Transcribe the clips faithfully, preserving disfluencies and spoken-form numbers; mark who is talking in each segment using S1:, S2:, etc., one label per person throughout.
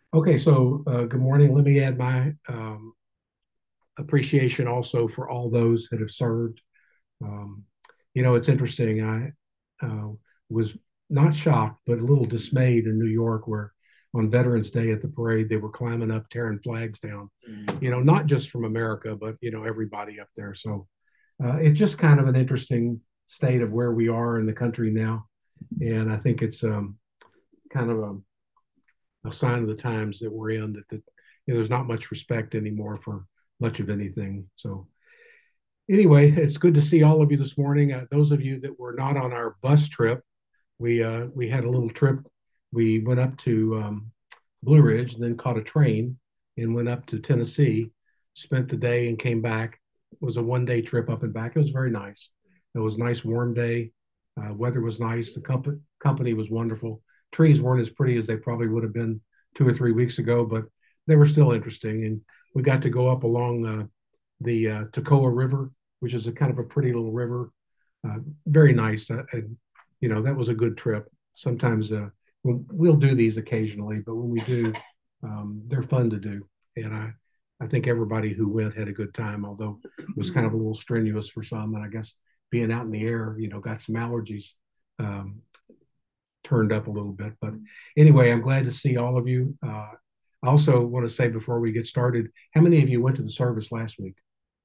S1: Okay, so uh, good morning. Let me add my um, appreciation also for all those that have served. Um, you know, it's interesting. I uh, was not shocked, but a little dismayed in New York, where on Veterans Day at the parade, they were climbing up, tearing flags down. You know, not just from America, but you know, everybody up there. So uh, it's just kind of an interesting state of where we are in the country now, and I think it's um, kind of a a sign of the times that we're in that, that you know, there's not much respect anymore for much of anything. So anyway, it's good to see all of you this morning. Uh, those of you that were not on our bus trip, we uh, we had a little trip. We went up to um, Blue Ridge and then caught a train and went up to Tennessee, spent the day and came back. It was a one day trip up and back. It was very nice. It was a nice warm day. Uh, weather was nice. The comp- company was wonderful. Trees weren't as pretty as they probably would have been two or three weeks ago, but they were still interesting. And we got to go up along uh, the uh, Toccoa River, which is a kind of a pretty little river. Uh, very nice. Uh, and, you know, that was a good trip. Sometimes uh, we'll, we'll do these occasionally, but when we do, um, they're fun to do. And I, I think everybody who went had a good time, although it was kind of a little strenuous for some. And I guess being out in the air, you know, got some allergies um, turned up a little bit. But anyway, I'm glad to see all of you. Uh, I also want to say before we get started, how many of you went to the service last week?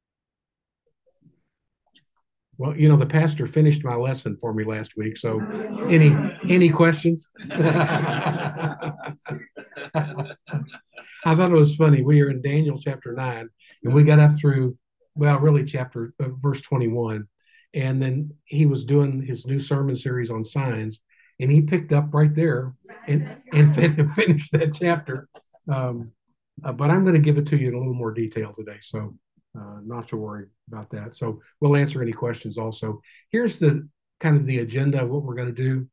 S1: Well, you know, the pastor finished my lesson for me last week. So any any questions? I thought it was funny. We are in Daniel chapter nine, and we got up through, well, really chapter uh, verse twenty-one. And then he was doing his new sermon series on signs, and he picked up right there and, and fin- finished that chapter. Um, uh, but I'm going to give it to you in a little more detail today. So uh, not to worry about that. So we'll answer any questions also. Here's the kind of the agenda of what we're going to do.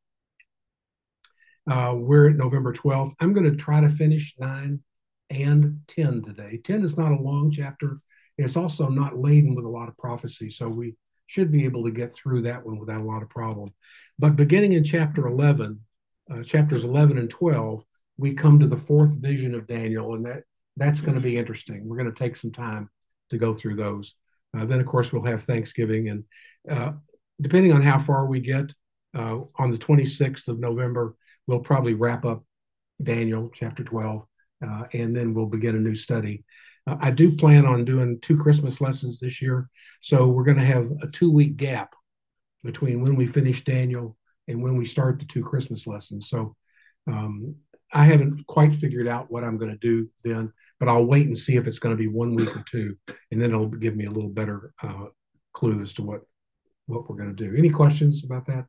S1: Uh, we're at November twelfth. I'm going to try to finish nine and ten today. ten is not a long chapter. It's also not laden with a lot of prophecy. So we should be able to get through that one without a lot of problem. But beginning in chapter eleven, uh, chapters eleven and twelve, we come to the fourth vision of Daniel, and that that's going to be interesting. We're going to take some time to go through those. Uh, then, of course, we'll have Thanksgiving, and uh, depending on how far we get, uh, on the twenty-sixth of November, we'll probably wrap up Daniel chapter twelve, uh, and then we'll begin a new study. Uh, I do plan on doing two Christmas lessons this year, so we're going to have a two week gap between when we finish Daniel and when we start the two Christmas lessons. So um, I haven't quite figured out what I'm going to do then, but I'll wait and see if it's going to be one week or two, and then it'll give me a little better uh, clue as to what what we're going to do. Any questions about that?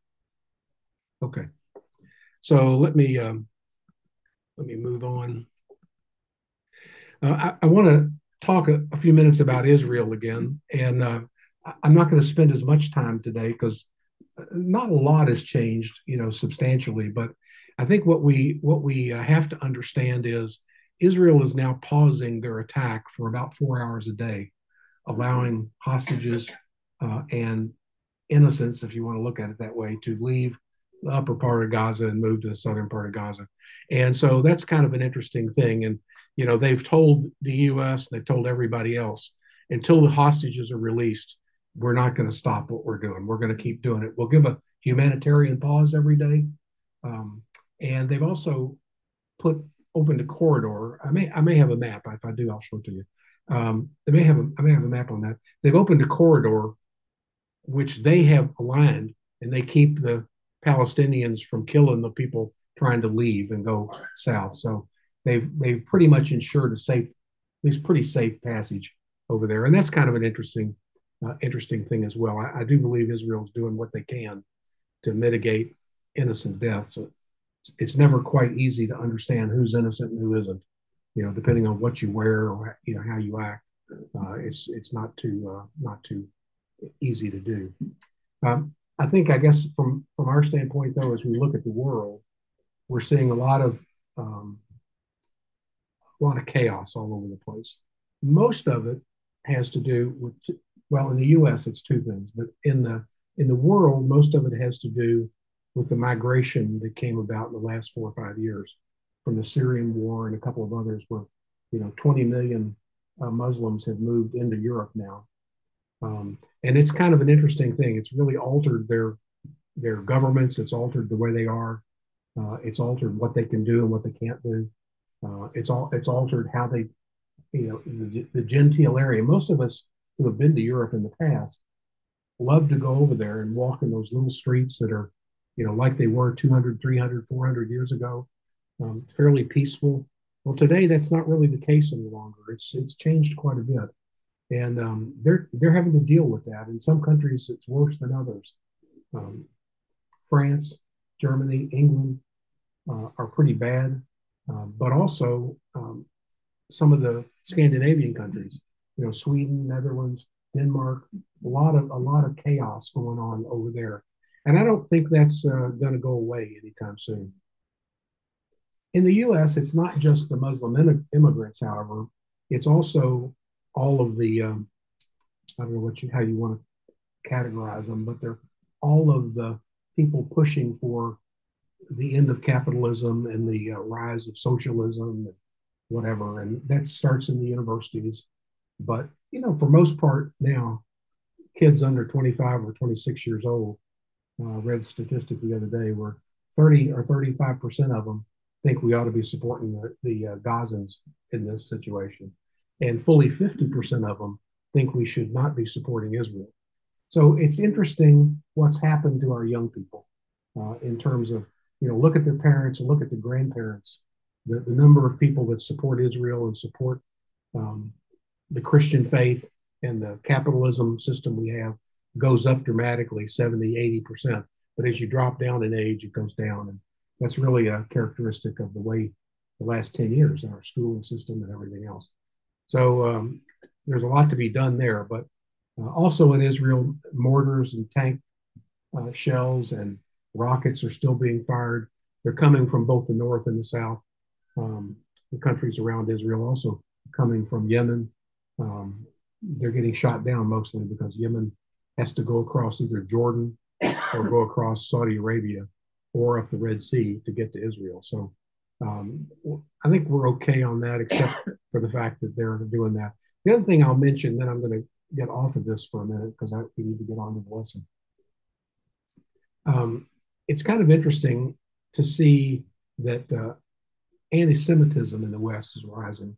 S1: Okay, so let me um, let me move on. Uh, I, I want to talk a, a, few minutes about Israel again, and uh, I'm not going to spend as much time today because not a lot has changed, you know, substantially. But I think what we what we uh, have to understand is Israel is now pausing their attack for about four hours a day, allowing hostages uh, and innocents, if you want to look at it that way, to leave the upper part of Gaza and move to the southern part of Gaza. And so that's kind of an interesting thing. And, you know, they've told the U S, they've told everybody else, until the hostages are released, we're not going to stop what we're doing. We're going to keep doing it. We'll give a humanitarian pause every day. Um, and they've also put opened a corridor. I may I may have a map. If I do, I'll show it to you. Um, they may have a, I may have a map on that. They've opened a corridor which they have aligned, and they keep the Palestinians from killing the people trying to leave and go south. So they've they've pretty much ensured a safe, at least pretty safe passage over there, and that's kind of an interesting uh, interesting thing as well. I, I do believe Israel's doing what they can to mitigate innocent deaths. So it's, it's never quite easy to understand who's innocent and who isn't. You know, depending on what you wear or you know how you act, uh, it's it's not too uh, not too easy to do. Um, I think, I guess, from from our standpoint, though, as we look at the world, we're seeing a lot of um, a lot of chaos all over the place. Most of it has to do with, well, in the U S, it's two things, but in the in the world, most of it has to do with the migration that came about in the last four or five years. from the Syrian war and a couple of others where, you know, twenty million uh, Muslims have moved into Europe now. Um, and it's kind of an interesting thing. It's really altered their their governments. It's altered the way they are. Uh, it's altered what they can do and what they can't do. Uh, it's all it's altered how they, you know, the, the genteel area. Most of us who have been to Europe in the past love to go over there and walk in those little streets that are, you know, like they were two hundred, three hundred, four hundred years ago, um, fairly peaceful. Well, today that's not really the case any longer. It's it's changed quite a bit, and um, they're they're having to deal with that. In some countries, it's worse than others. Um, France, Germany, England uh, are pretty bad, uh, but also um, some of the Scandinavian countries, you know, Sweden, Netherlands, Denmark, a lot of a lot of chaos going on over there, and I don't think that's uh, going to go away anytime soon. In the U S, it's not just the Muslim immigrants, however, it's also all of the um, I don't know what you how you want to categorize them, but they're all of the people pushing for the end of capitalism and the uh, rise of socialism and whatever, and that starts in the universities. But you know, for most part now, kids under twenty-five or twenty-six years old, uh, read a statistic the other day where thirty or thirty-five percent of them think we ought to be supporting the, the uh, Gazans in this situation, and fully fifty percent of them think we should not be supporting Israel. So it's interesting what's happened to our young people uh, in terms of, you know, look at their parents and look at the grandparents, the, the number of people that support Israel and support um, the Christian faith and the capitalism system we have goes up dramatically, seventy, eighty percent. But as you drop down in age, it goes down. And that's really a characteristic of the way the last ten years in our schooling system and everything else. So um, there's a lot to be done there. But uh, also in Israel, mortars and tank uh, shells and rockets are still being fired. They're coming from both the north and the south. Um, the countries around Israel also coming from Yemen. Um, they're getting shot down mostly because Yemen has to go across either Jordan or go across Saudi Arabia or up the Red Sea to get to Israel. So um, I think we're okay on that, except for the fact that they're doing that. The other thing I'll mention, then I'm going to get off of this for a minute because we need to get on to the lesson. Um, it's kind of interesting to see that uh, anti-Semitism in the West is rising.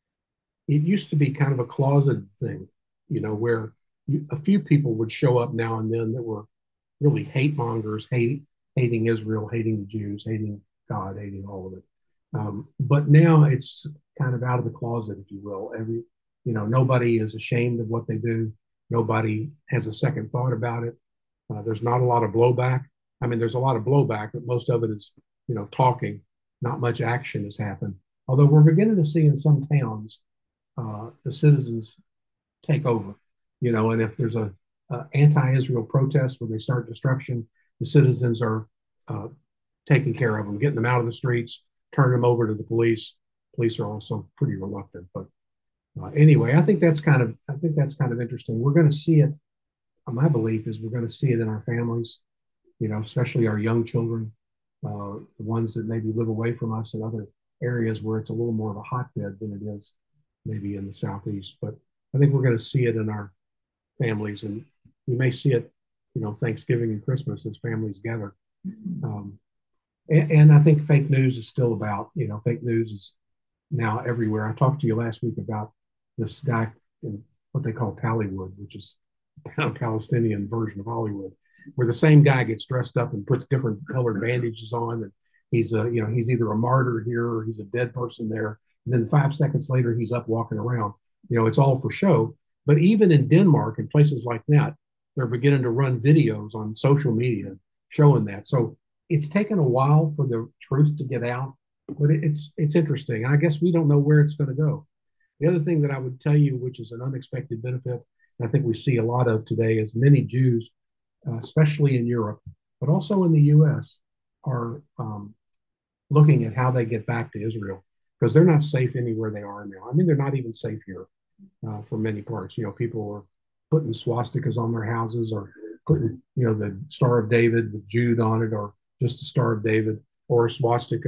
S1: It used to be kind of a closeted thing, you know, where you, a few people would show up now and then that were really hate mongers, hate, hating Israel, hating the Jews, hating God, hating all of it. Um, but now it's kind of out of the closet, if you will. Every, you know, nobody is ashamed of what they do. Nobody has a second thought about it. Uh, there's not a lot of blowback. I mean, there's a lot of blowback, but most of it is, you know, talking. Not much action has happened. Although we're beginning to see in some towns uh, the citizens take over, you know, and if there's a, a anti-Israel protest where they start destruction, the citizens are uh, taking care of them, getting them out of the streets, turning them over to the police. Police are also pretty reluctant, but uh, anyway, I think that's kind of I think that's kind of interesting. We're going to see it. My belief is we're going to see it in our families, you know, especially our young children, uh, the ones that maybe live away from us in other areas where it's a little more of a hotbed than it is maybe in the Southeast. But I think we're going to see it in our families, and we may see it, you know, Thanksgiving and Christmas as families gather. Um, and, and I think fake news is still about, you know, fake news is now everywhere. I talked to you last week about this guy in what they call Pallywood, which is a Palestinian version of Hollywood, where the same guy gets dressed up and puts different colored bandages on, and he's a, you know, he's either a martyr here or he's a dead person there. And then five seconds later, he's up walking around. You know, it's all for show. But even in Denmark and places like that, they're beginning to run videos on social media showing that. So it's taken a while for the truth to get out, but it's it's interesting. I guess we don't know where it's going to go. The other thing that I would tell you, which is an unexpected benefit, I think we see a lot of today, is many Jews, uh, especially in Europe, but also in the U S, are um, looking at how they get back to Israel, because they're not safe anywhere they are now. I mean, they're not even safe here uh, for many parts. You know, people are putting swastikas on their houses, or putting, you know, the Star of David with Jude on it, or just the Star of David, or a swastika.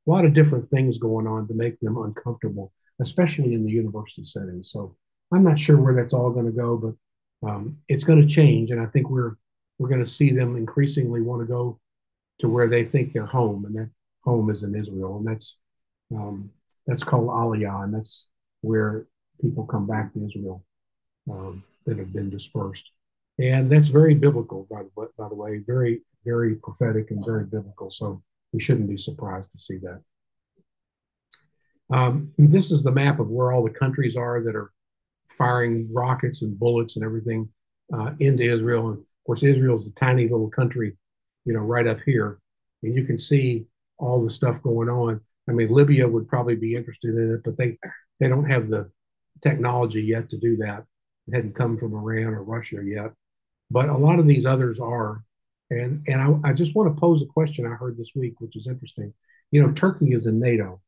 S1: a lot of different things going on to make them uncomfortable, especially in the university setting. So I'm not sure where that's all going to go, but um, it's going to change, and I think we're we're going to see them increasingly want to go to where they think they're home, and that home is in Israel, and that's um, that's called Aliyah, and that's where people come back to Israel um, that have been dispersed, and that's very biblical, by the, by the way, very very prophetic and very biblical. So we shouldn't be surprised to see that. Um, this is the map of where all the countries are that are firing rockets and bullets and everything uh, into Israel. And of course, Israel's a tiny little country, you know, right up here, and you can see all the stuff going on. I mean, Libya would probably be interested in it, but they they don't have the technology yet to do that. It hadn't come from Iran or Russia yet, but a lot of these others are. And and I, I just want to pose a question I heard this week, which is interesting. You know, Turkey is in NATO,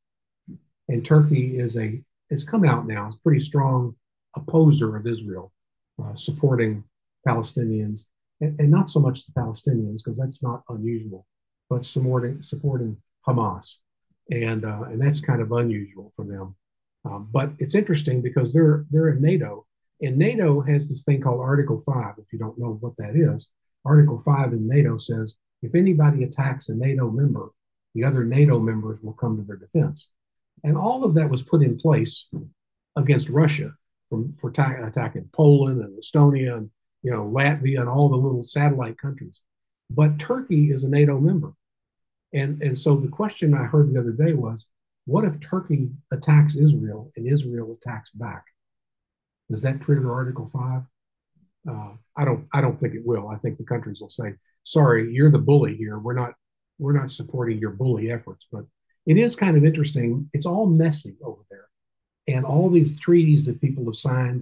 S1: and Turkey is a it's come out now. It's a pretty strong opposer of Israel, uh, supporting Palestinians, and, and not so much the Palestinians because that's not unusual, but supporting supporting Hamas, and uh, and that's kind of unusual for them. Um, but it's interesting because they're they're in NATO, and NATO has this thing called Article Five. If you don't know what that is, Article Five in NATO says if anybody attacks a NATO member, the other NATO members will come to their defense. And all of that was put in place against Russia from, for ta- attacking Poland and Estonia and you know Latvia and all the little satellite countries. But Turkey is a NATO member, and and so the question I heard the other day was, what if Turkey attacks Israel and Israel attacks back? Does that trigger Article Five? Uh, I don't I don't think it will. I think the countries will say, sorry, you're the bully here. We're not we're not supporting your bully efforts. But it is kind of interesting. It's all messy over there. And all these treaties that people have signed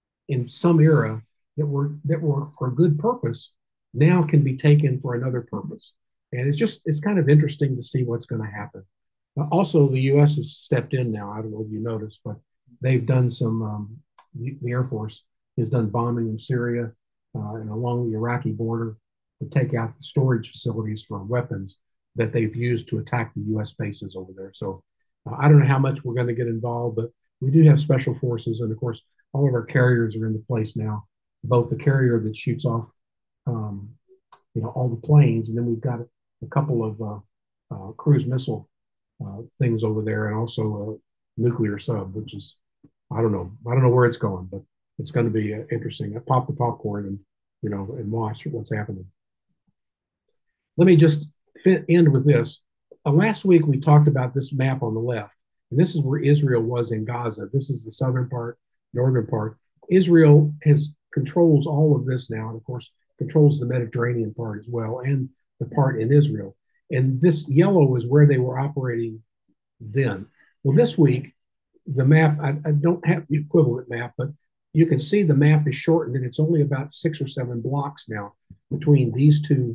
S1: in some era that were that were for a good purpose now can be taken for another purpose. And it's just it's kind of interesting to see what's going to happen. Uh, also, the U S has stepped in now. I don't know if you noticed, but they've done some. Um, the, the Air Force has done bombing in Syria uh, and along the Iraqi border to take out the storage facilities for weapons that they've used to attack the U S bases over there. So uh, I don't know how much we're going to get involved, but we do have special forces, and of course, all of our carriers are into place now. Both the carrier that shoots off, um, you know, all the planes, and then we've got a couple of uh, uh, cruise missile uh, things over there, and also a nuclear sub, which is I don't know, I don't know where it's going, but it's going to be uh, interesting. I pop the popcorn and you know and watch what's happening. Let me just fit, end with this. Uh, last week we talked about this map on the left. And this is where Israel was in Gaza. This is the southern part, northern part. Israel has controls all of this now, and of course controls the Mediterranean part as well, and the part in Israel. And this yellow is where they were operating then. Well, this week, the map, I, I don't have the equivalent map, but you can see the map is shortened, and it's only about six or seven blocks now between these two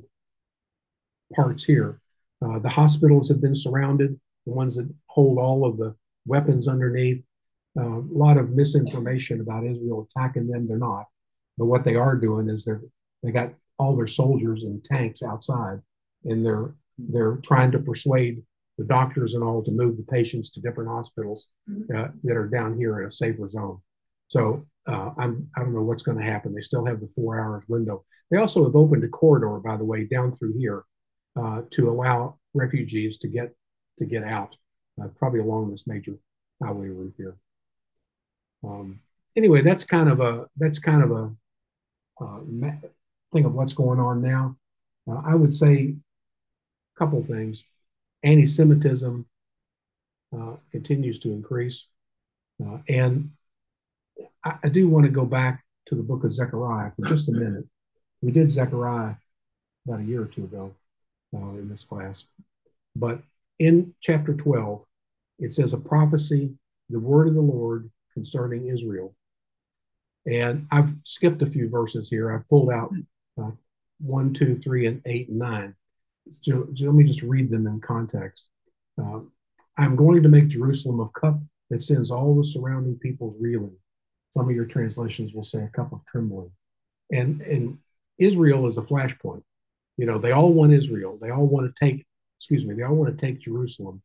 S1: parts here. Uh, the hospitals have been surrounded, the ones that hold all of the weapons underneath. Uh, a lot of misinformation about Israel attacking them. They're not. But what they are doing is they're they got all their soldiers in tanks outside, and they're they're trying to persuade the doctors and all to move the patients to different hospitals uh, that are down here in a safer zone. So uh, I'm I don't know what's going to happen. They still have the four hours window. They also have opened a corridor, by the way, down through here uh, to allow refugees to get to get out, uh, probably along this major highway route here. Um, anyway, that's kind of a that's kind of a uh, thing of what's going on now. Uh, I would say a couple things. Anti-Semitism uh, continues to increase, uh, and I, I do want to go back to the book of Zechariah for just a minute. We did Zechariah about a year or two ago uh, in this class, but in chapter twelve, it says a prophecy, the word of the Lord concerning Israel. And I've skipped a few verses here. I've pulled out uh, one, two, three, and eight and nine. So, so let me just read them in context. Uh, I'm going to make Jerusalem a cup that sends all the surrounding peoples reeling. Some of your translations will say a cup of trembling. And, and Israel is a flashpoint. You know, they all want Israel. They all want to take, excuse me, they all want to take Jerusalem.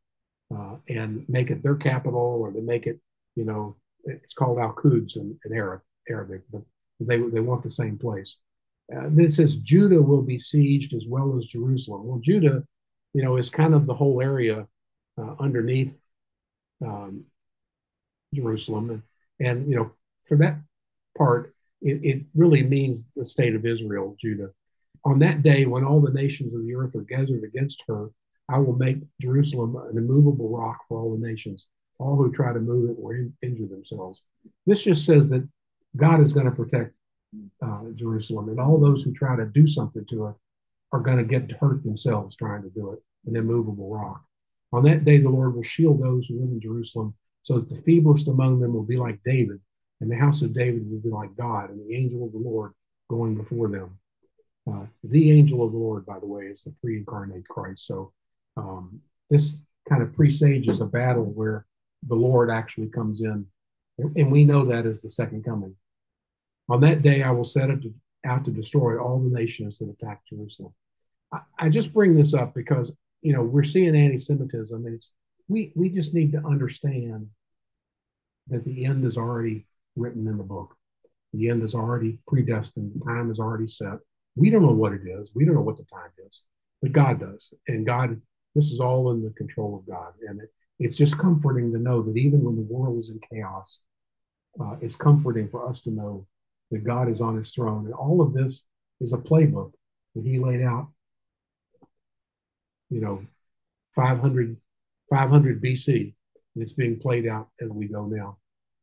S1: uh, and make it their capital, or they make it, you know, it's called Al Quds in, in Arab, Arabic, but they, they want the same place. Uh, then it says Judah will be sieged as well as Jerusalem. Well, Judah, you know, is kind of the whole area uh, underneath um, Jerusalem. And, and, you know, for that part, it, it really means the state of Israel, Judah. On that day, when all the nations of the earth are gathered against her, I will make Jerusalem an immovable rock for all the nations. All who try to move it will in, injure themselves. This just says that God is going to protect uh, Jerusalem, and all those who try to do something to it are going to get hurt themselves trying to do it, an immovable rock. On that day, the Lord will shield those who live in Jerusalem, so that the feeblest among them will be like David, and the house of David will be like God, and the angel of the Lord going before them. Uh, the angel of the Lord, by the way, is the pre-incarnate Christ. So um, this kind of presages a battle where the Lord actually comes in, and we know that as the second coming. On that day, I will set it to, out to destroy all the nations that attack Jerusalem. I, I just bring this up because, you know, we're seeing anti-Semitism, and it's we we just need to understand that the end is already written in the book. The end is already predestined. The time is already set. We don't know what it is. We don't know what the time is, but God does. And God, this is all in the control of God. And it, it's just comforting to know that even when the world is in chaos, uh, it's comforting for us to know that God is on his throne. And all of this is a playbook that he laid out, you know, five hundred, five hundred B C. And it's being played out as we go now.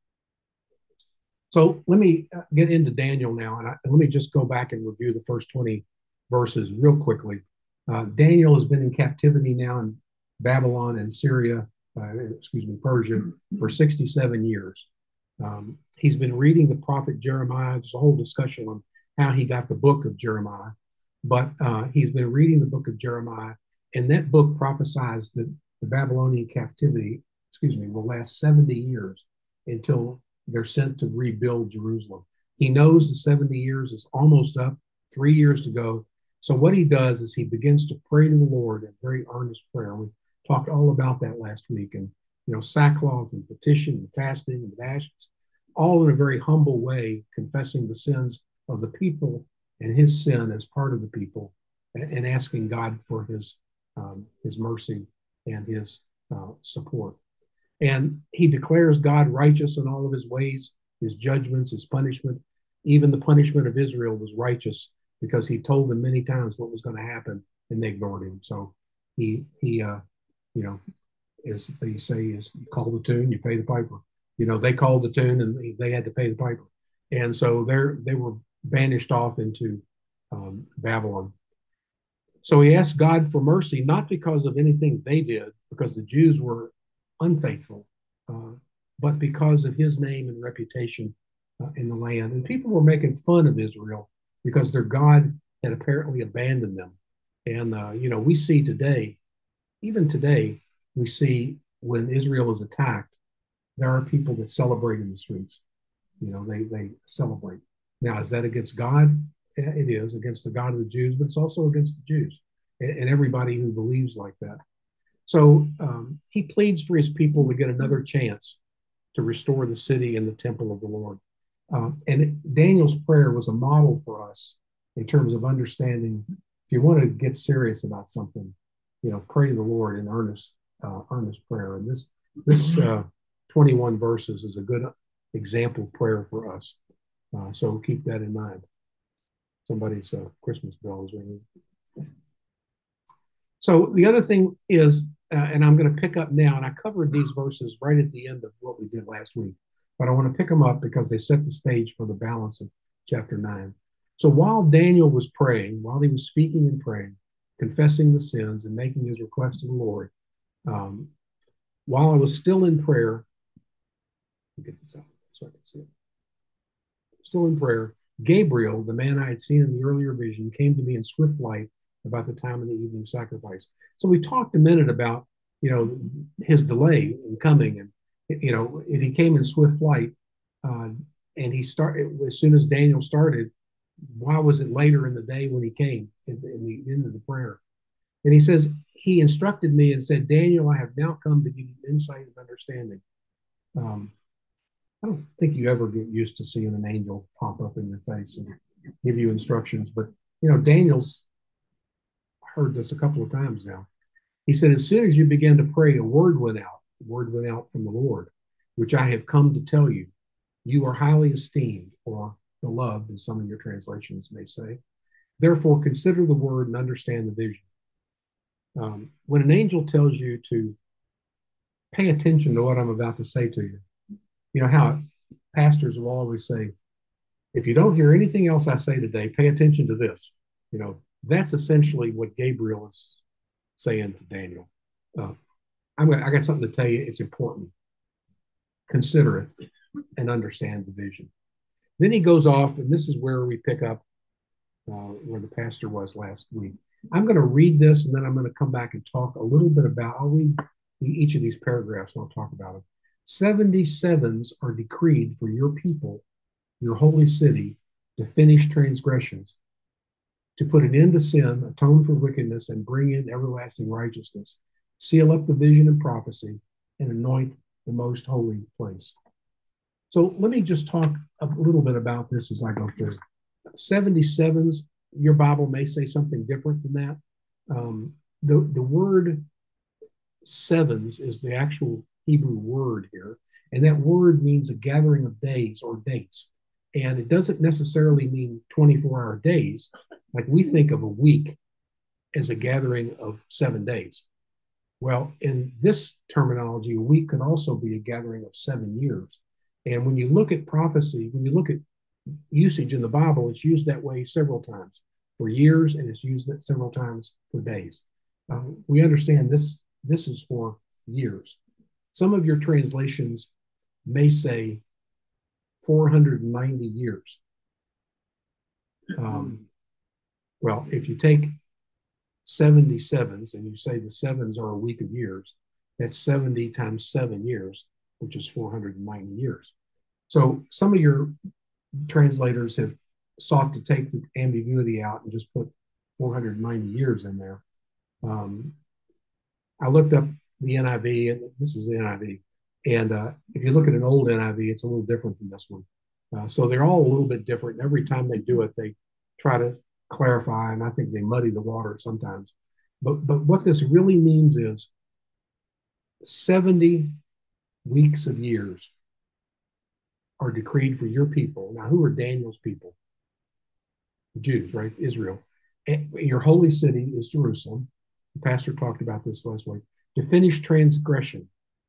S1: So let me get into Daniel now, and, I, and let me just go back and review the first twenty verses real quickly. Uh, Daniel has been in captivity now in Babylon and Syria, uh, excuse me, Persia, for sixty-seven years. Um, he's been reading the prophet Jeremiah. There's a whole discussion on how he got the book of Jeremiah, but uh, he's been reading the book of Jeremiah, and that book prophesies that the Babylonian captivity, excuse me, will last seventy years until they're sent to rebuild Jerusalem. He knows the seventy years is almost up, three years to go. So what he does is he begins to pray to the Lord in very earnest prayer. We talked all about that last week, and you know, sackcloth and petition and fasting and ashes, all in a very humble way, confessing the sins of the people and his sin as part of the people, and, and asking God for his um, his mercy and his uh, support. And he declares God righteous in all of his ways, his judgments, his punishment. Even the punishment of Israel was righteous because he told them many times what was going to happen, and they ignored him. So he, he, uh, you know, as they say, is you call the tune, you pay the piper. You know, they called the tune, and they had to pay the piper. And so they're they were banished off into um, Babylon. So he asked God for mercy, not because of anything they did, because the Jews were unfaithful, uh, but because of his name and reputation uh, in the land. And people were making fun of Israel because their God had apparently abandoned them. And, uh, you know, we see today, even today, we see when Israel is attacked, there are people that celebrate in the streets. You know, they, they celebrate. Now, is that against God? It is against the God of the Jews, but it's also against the Jews and everybody who believes like that. So um, he pleads for his people to get another chance to restore the city and the temple of the Lord. Uh, and it, Daniel's prayer was a model for us in terms of understanding. If you want to get serious about something, you know, pray to the Lord in earnest, uh, earnest prayer. And this this uh, twenty-one verses is a good example prayer for us. Uh, so keep that in mind. Somebody's uh, Christmas bell is ringing. So the other thing is, uh, and I'm going to pick up now, and I covered these verses right at the end of what we did last week, but I want to pick them up because they set the stage for the balance of chapter nine. So while Daniel was praying, while he was speaking and praying, confessing the sins and making his request to the Lord, um, while I was still in prayer, get this out so I can see it. Still in prayer, Gabriel, the man I had seen in the earlier vision, came to me in swift light about the time of the evening sacrifice. So we talked a minute about, you know, his delay in coming, and you know, if he came in swift flight, uh, and he started as soon as Daniel started, why was it later in the day when he came in, in the end of the prayer? And he says, he instructed me and said, Daniel, I have now come to give you insight and understanding. Um, I don't think you ever get used to seeing an angel pop up in your face and give you instructions. But, you know, Daniel's heard this a couple of times now. He said, as soon as you began to pray, a word went out. The word went out from the Lord, which I have come to tell you. You are highly esteemed, or beloved, as some of your translations may say. Therefore, consider the word and understand the vision. Um, when an angel tells you to pay attention to what I'm about to say to you, you know how pastors will always say, if you don't hear anything else I say today, pay attention to this. You know, that's essentially what Gabriel is saying to Daniel. Uh, I'm gonna, I got something to tell you. It's important. Consider it and understand the vision. Then he goes off, and this is where we pick up uh, where the pastor was last week. I'm going to read this, and then I'm going to come back and talk a little bit about, I'll read each of these paragraphs, and I'll talk about it. seventy-sevens are decreed for your people, your holy city, to finish transgressions, to put an end to sin, atone for wickedness, and bring in everlasting righteousness, seal up the vision and prophecy, and anoint the most holy place. So let me just talk a little bit about this as I go through. seventy-sevens, your Bible may say something different than that. Um, the, the word sevens is the actual Hebrew word here, and that word means a gathering of days or dates. And it doesn't necessarily mean twenty-four hour days. Like we think of a week as a gathering of seven days. Well, in this terminology, a week could also be a gathering of seven years. And when you look at prophecy, when you look at usage in the Bible, it's used that way several times for years, and it's used that several times for days. Uh, we understand this, this is for years. Some of your translations may say four hundred ninety years. Um, well, if you take seventy-sevens and you say the sevens are a week of years, that's seventy times seven years, which is four hundred ninety years. So some of your translators have sought to take the ambiguity out and just put four hundred ninety years in there. Um, I looked up the N I V, and this is the N I V. And uh, if you look at an old N I V, it's a little different than this one. Uh, so they're all a little bit different. And every time they do it, they try to clarify, and I think they muddy the water sometimes. But, but what this really means is seventy weeks of years are decreed for your people. Now, who are Daniel's people? The Jews, right? Israel. And your holy city is Jerusalem. The pastor talked about this last week. To finish transgression.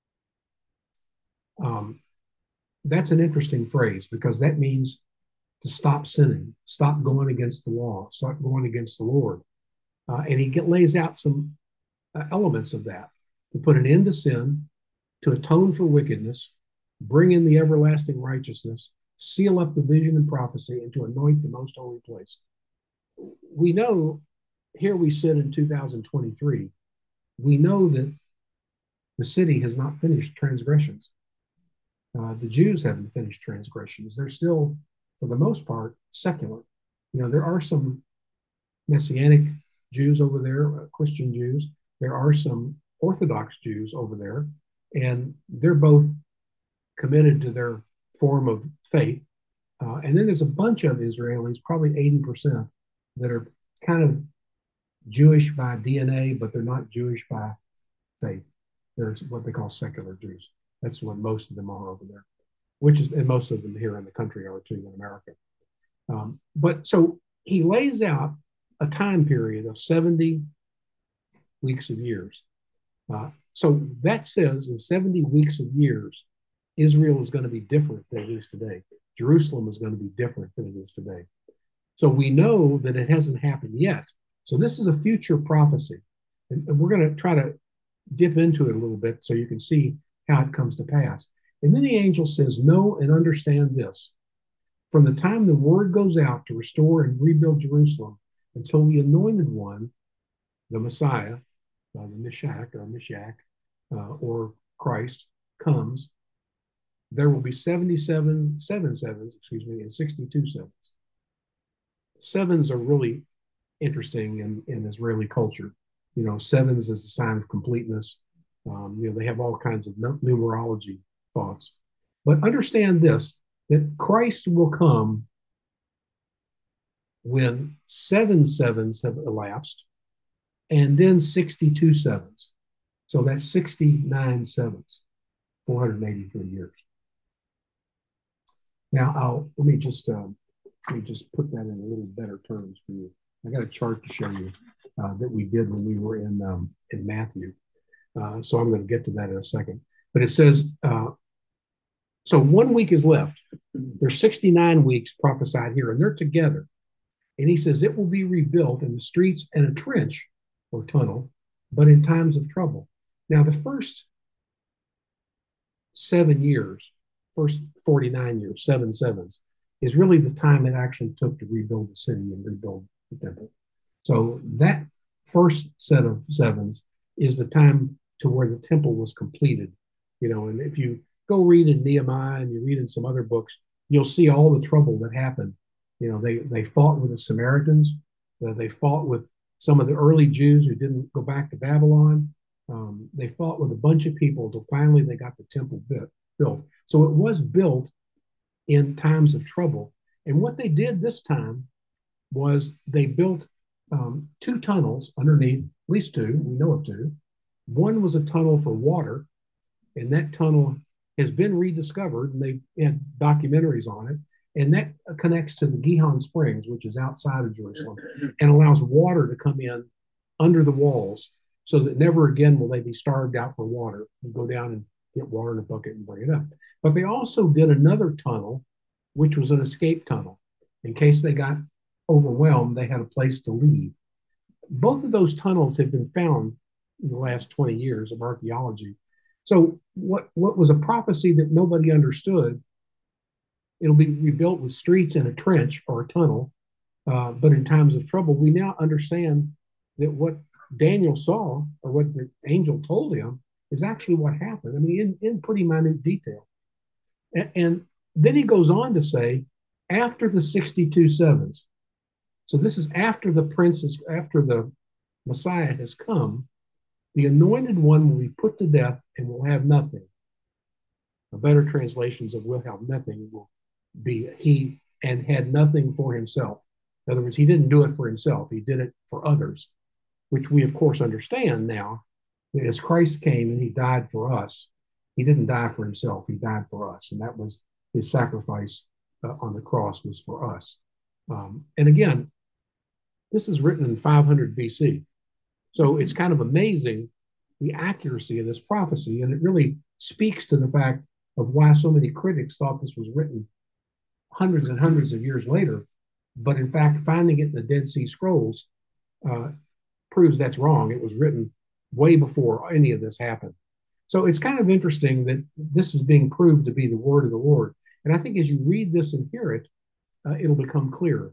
S1: Um, that's an interesting phrase because that means to stop sinning, stop going against the law, stop going against the Lord. Uh, and he get, lays out some uh, elements of that. To put an end to sin, to atone for wickedness, bring in the everlasting righteousness, seal up the vision and prophecy, and to anoint the most holy place. We know, here we sit in two thousand twenty-three, we know that the city has not finished transgressions. Uh, the Jews haven't finished transgressions. They're still, for the most part, secular. You know, there are some Messianic Jews over there, uh, Christian Jews. There are some Orthodox Jews over there, and they're both committed to their form of faith. Uh, and then there's a bunch of Israelis, probably eighty percent, that are kind of Jewish by D N A, but they're not Jewish by faith. They're what they call secular Jews. That's what most of them are over there, which is, and most of them here in the country are too, in America. Um, but so he lays out a time period of seventy weeks of years. Uh, so that says in seventy weeks of years, Israel is going to be different than it is today. Jerusalem is going to be different than it is today. So we know that it hasn't happened yet. So this is a future prophecy. And, and we're going to try to dip into it a little bit so you can see how it comes to pass. And then the angel says, know and understand this. From the time the word goes out to restore and rebuild Jerusalem until the anointed one, the Messiah, uh, the Meshach or Meshach, uh, or Christ comes, there will be seventy-seven, seven sevens, excuse me, and sixty-two sevens. Sevens are really interesting in, in Israeli culture. You know, sevens is a sign of completeness. Um, you know, they have all kinds of numerology thoughts. But understand this, that Christ will come when seven sevens have elapsed and then sixty-two sevens. So that's sixty-nine sevens, four hundred eighty-three years. Now, I'll, let me just um, let me just put that in a little better terms for you. I got a chart to show you uh, that we did when we were in um, in Matthew. Uh, so I'm going to get to that in a second. But it says, uh, so one week is left. There's sixty-nine weeks prophesied here, and they're together. And he says it will be rebuilt in the streets and a trench or tunnel, but in times of trouble. Now, the first seven years, first forty-nine years, seven sevens, is really the time it actually took to rebuild the city and rebuild the temple. So that first set of sevens is the time to where the temple was completed. You know, and if you go read in Nehemiah and you read in some other books, you'll see all the trouble that happened. You know, they, they fought with the Samaritans. Uh, they fought with some of the early Jews who didn't go back to Babylon. Um, they fought with a bunch of people until finally they got the temple bit, built. So it was built in times of trouble. And what they did this time was they built um, two tunnels underneath, at least two, we know of two. One was a tunnel for water, and that tunnel has been rediscovered, and they've had documentaries on it. And that connects to the Gihon Springs, which is outside of Jerusalem, and allows water to come in under the walls so that never again will they be starved out for water and go down and get water in a bucket and bring it up. But they also did another tunnel, which was an escape tunnel. In case they got overwhelmed, they had a place to leave. Both of those tunnels have been found in the last twenty years of archaeology. So what, what was a prophecy that nobody understood, it'll be rebuilt with streets and a trench or a tunnel. Uh, but in times of trouble, we now understand that what Daniel saw or what the angel told him is actually what happened. I mean, in, in pretty minute detail. And, and then he goes on to say, after the sixty-two sevens, so this is after the prince is, after the Messiah has come, the anointed one will be put to death and will have nothing. A better translations of will have nothing will be he and had nothing for himself. In other words, he didn't do it for himself. He did it for others, which we, of course, understand now. As Christ came and he died for us, he didn't die for himself. He died for us. And that was his sacrifice uh, on the cross was for us. Um, and again, this is written in five hundred B C. So it's kind of amazing the accuracy of this prophecy. And it really speaks to the fact of why so many critics thought this was written hundreds and hundreds of years later. But in fact, finding it in the Dead Sea Scrolls uh, proves that's wrong. It was written way before any of this happened. So it's kind of interesting that this is being proved to be the word of the Lord. And I think as you read this and hear it, uh, it'll become clearer.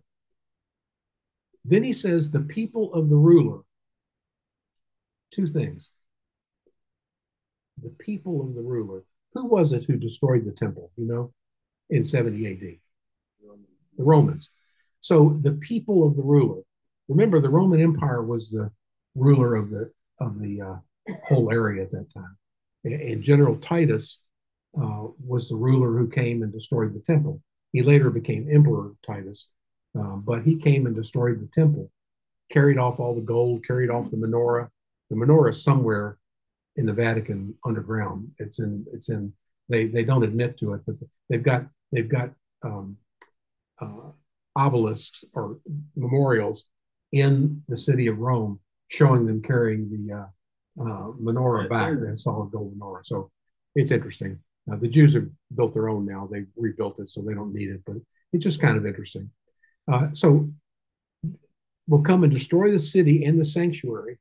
S1: Then he says, the people of the ruler. Two things. The people of the ruler. Who was it who destroyed the temple, you know, in seventy A D? The Romans. So the people of the ruler. Remember, the Roman Empire was the ruler of the of the uh, whole area at that time. And General Titus uh, was the ruler who came and destroyed the temple. He later became Emperor Titus, uh, but he came and destroyed the temple, carried off all the gold, carried off the menorah. The menorah is somewhere in the Vatican underground. It's in, it's in, they, they don't admit to it, but they've got, they've got um, uh, obelisks or memorials in the city of Rome showing them carrying the uh, uh, menorah back, that solid gold menorah. So it's interesting. Uh, the Jews have built their own now. They rebuilt it, so they don't need it, but it's just kind of interesting. Uh, so we'll come and destroy the city and the sanctuary,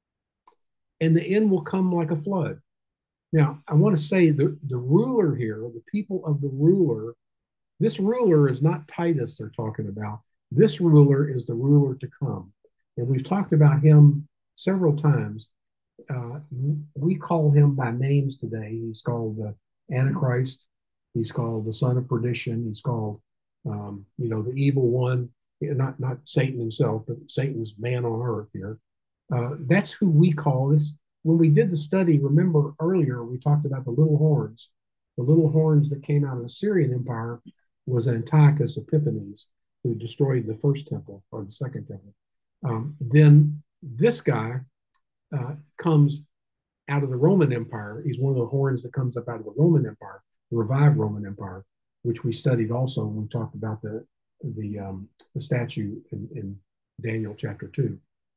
S1: and the end will come like a flood. Now, I want to say the, the ruler here, the people of the ruler, this ruler is not Titus they're talking about. This ruler is the ruler to come. And we've talked about him several times. Uh, we call him by names today. He's called the Antichrist. He's called the son of perdition. He's called, um, you know, the evil one. Not not Satan himself, but Satan's man on earth here. Uh, that's who we call this. When we did the study, remember earlier we talked about the little horns. The little horns that came out of the Syrian Empire was Antiochus Epiphanes, who destroyed the first temple or the second temple. Um, then this guy uh, comes out of the Roman Empire. He's one of the horns that comes up out of the Roman Empire, the revived Roman Empire, which we studied also when we talked about the the, um, the statue in, in Daniel chapter two.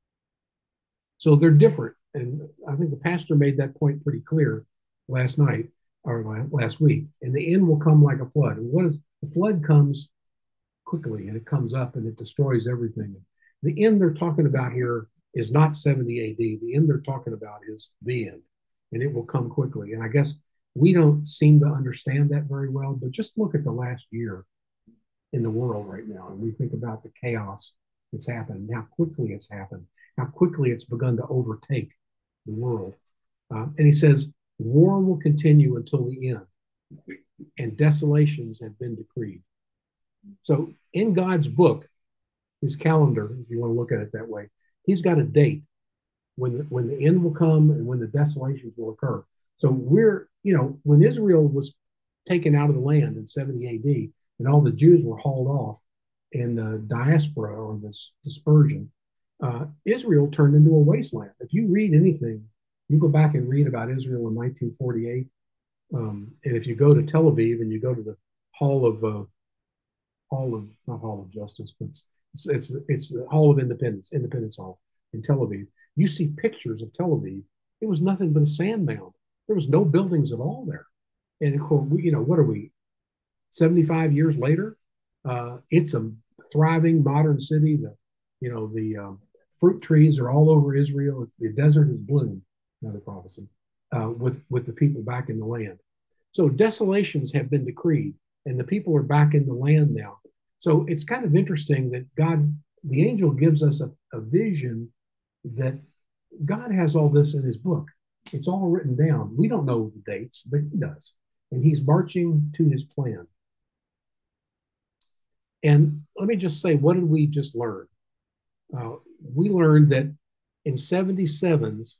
S1: So they're different. And I think the pastor made that point pretty clear last night or last week. And the end will come like a flood. And what is the flood comes quickly and it comes up and it destroys everything. The end they're talking about here is not seventy A D. The end they're talking about is the end, and it will come quickly. And I guess we don't seem to understand that very well, but just look at the last year in the world right now, and we think about the chaos that's happened, how quickly it's happened, how quickly it's begun to overtake the world. Uh, and he says, war will continue until the end, and desolations have been decreed. So in God's book, his calendar, if you want to look at it that way, he's got a date when the, when the end will come and when the desolations will occur. So we're, you know, when Israel was taken out of the land in seventy A D and all the Jews were hauled off in the diaspora or this dispersion, uh, Israel turned into a wasteland. If you read anything, you go back and read about Israel in nineteen forty-eight. Um, and if you go to Tel Aviv and you go to the Hall of, uh, Hall of, not Hall of Justice, but it's, it's, it's, it's the Hall of Independence, Independence Hall in Tel Aviv. You see pictures of Tel Aviv. It was nothing but a sand mound. There was no buildings at all there. And of course, we, you know, what are we, seventy-five years later? Uh, it's a thriving modern city. The, you know, the um, fruit trees are all over Israel. It's, the desert has bloomed, another prophecy, uh, with, with the people back in the land. So desolations have been decreed, and the people are back in the land now. So it's kind of interesting that God, the angel gives us a, a vision that God has all this in his book. It's all written down. We don't know the dates, but he does. And he's marching to his plan. And let me just say, what did we just learn? Uh, we learned that in seventy-sevens,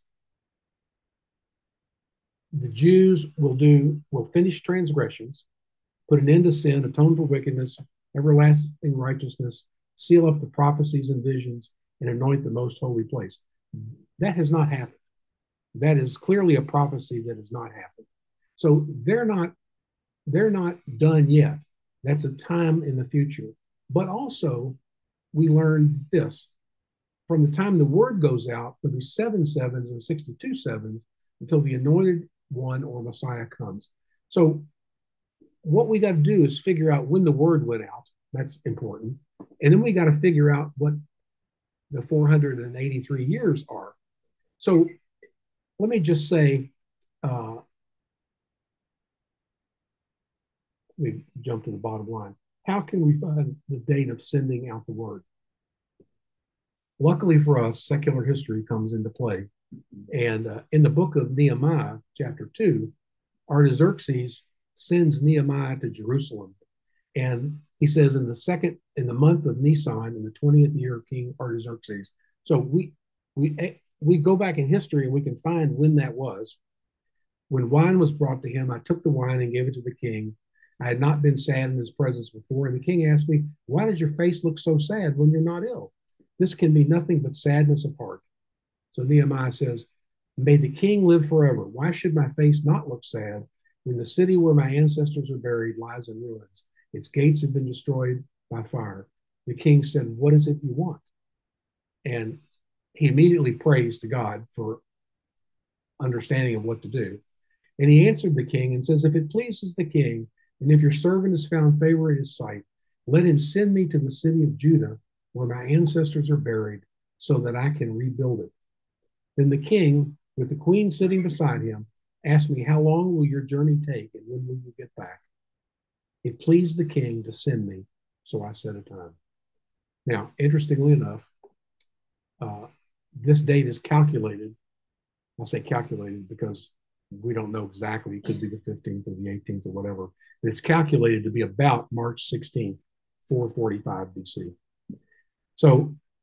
S1: the Jews will do, will finish transgressions, put an end to sin, atone for wickedness, everlasting righteousness, seal up the prophecies and visions, and anoint the most holy place. That has not happened. That is clearly a prophecy that has not happened. So they're not, they're not done yet. That's a time in the future. But also, we learned this. From the time the word goes out, there'll be seven sevens and sixty-two sevens until the anointed one or Messiah comes. So what we got to do is figure out when the word went out. That's important. And then we got to figure out what the four hundred eighty-three years are. So let me just say, uh, we jump to the bottom line. How can we find the date of sending out the word? Luckily for us, secular history comes into play. And uh, in the book of Nehemiah, chapter two, Artaxerxes sends Nehemiah to Jerusalem. And he says, in the second, in the month of Nisan, in the twentieth year of King Artaxerxes. So we, we, we go back in history and we can find when that was. When wine was brought to him, I took the wine and gave it to the king. I had not been sad in his presence before. And the king asked me, why does your face look so sad when you're not ill? This can be nothing but sadness of heart. So Nehemiah says, may the king live forever. Why should my face not look sad when the city where my ancestors are buried lies in ruins? Its gates have been destroyed by fire. The king said, what is it you want? And he immediately prays to God for understanding of what to do. And he answered the king and says, if it pleases the king, and if your servant has found favor in his sight, let him send me to the city of Judah where my ancestors are buried so that I can rebuild it. Then the king, with the queen sitting beside him, asked me, how long will your journey take and when will you get back? It pleased the king to send me, so I set a time. Now, interestingly enough, uh, this date is calculated. I'll say calculated because we don't know exactly. It could be the fifteenth or the eighteenth or whatever. But it's calculated to be about March sixteenth, four forty-five B C. So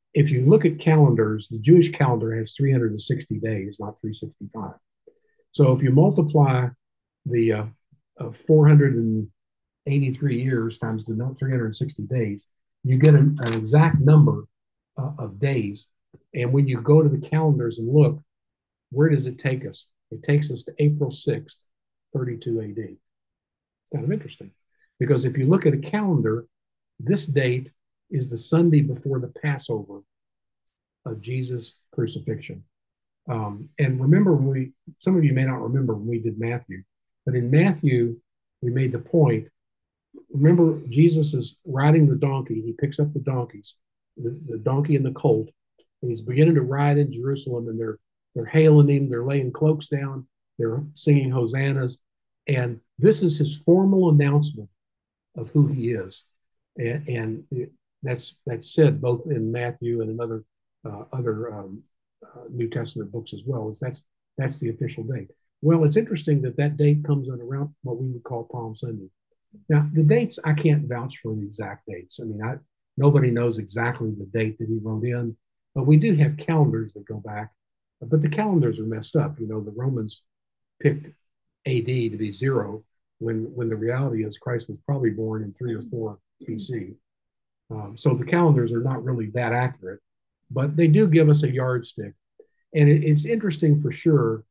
S1: if you look at calendars, the Jewish calendar has three hundred sixty days, not three hundred sixty-five. So if you multiply the uh, uh, four hundred eighty-three years times the three hundred sixty days, you get an, an exact number uh, of days. And when you go to the calendars and look, where does it take us? It takes us to April sixth, thirty-two A D. It's kind of interesting because if you look at a calendar, this date is the Sunday before the Passover of Jesus' crucifixion. Um, and remember, when we, some of you may not remember when we did Matthew, but in Matthew, we made the point. Remember, Jesus is riding the donkey. He picks up the donkeys, the, the donkey and the colt, and he's beginning to ride in Jerusalem, and they're they're hailing him, they're laying cloaks down, they're singing hosannas, and this is his formal announcement of who he is, and, and it, that's that's said both in Matthew and in other uh, other um, uh, New Testament books as well. Is that's that's the official date. Well, it's interesting that that date comes in around what we would call Palm Sunday. Now, the dates, I can't vouch for the exact dates. I mean, I, nobody knows exactly the date that he wrote in, but we do have calendars that go back. But the calendars are messed up. You know, the Romans picked A D to be zero when, when the reality is Christ was probably born in three or four B C. Um, so the calendars are not really that accurate, but they do give us a yardstick. And it, it's interesting for sure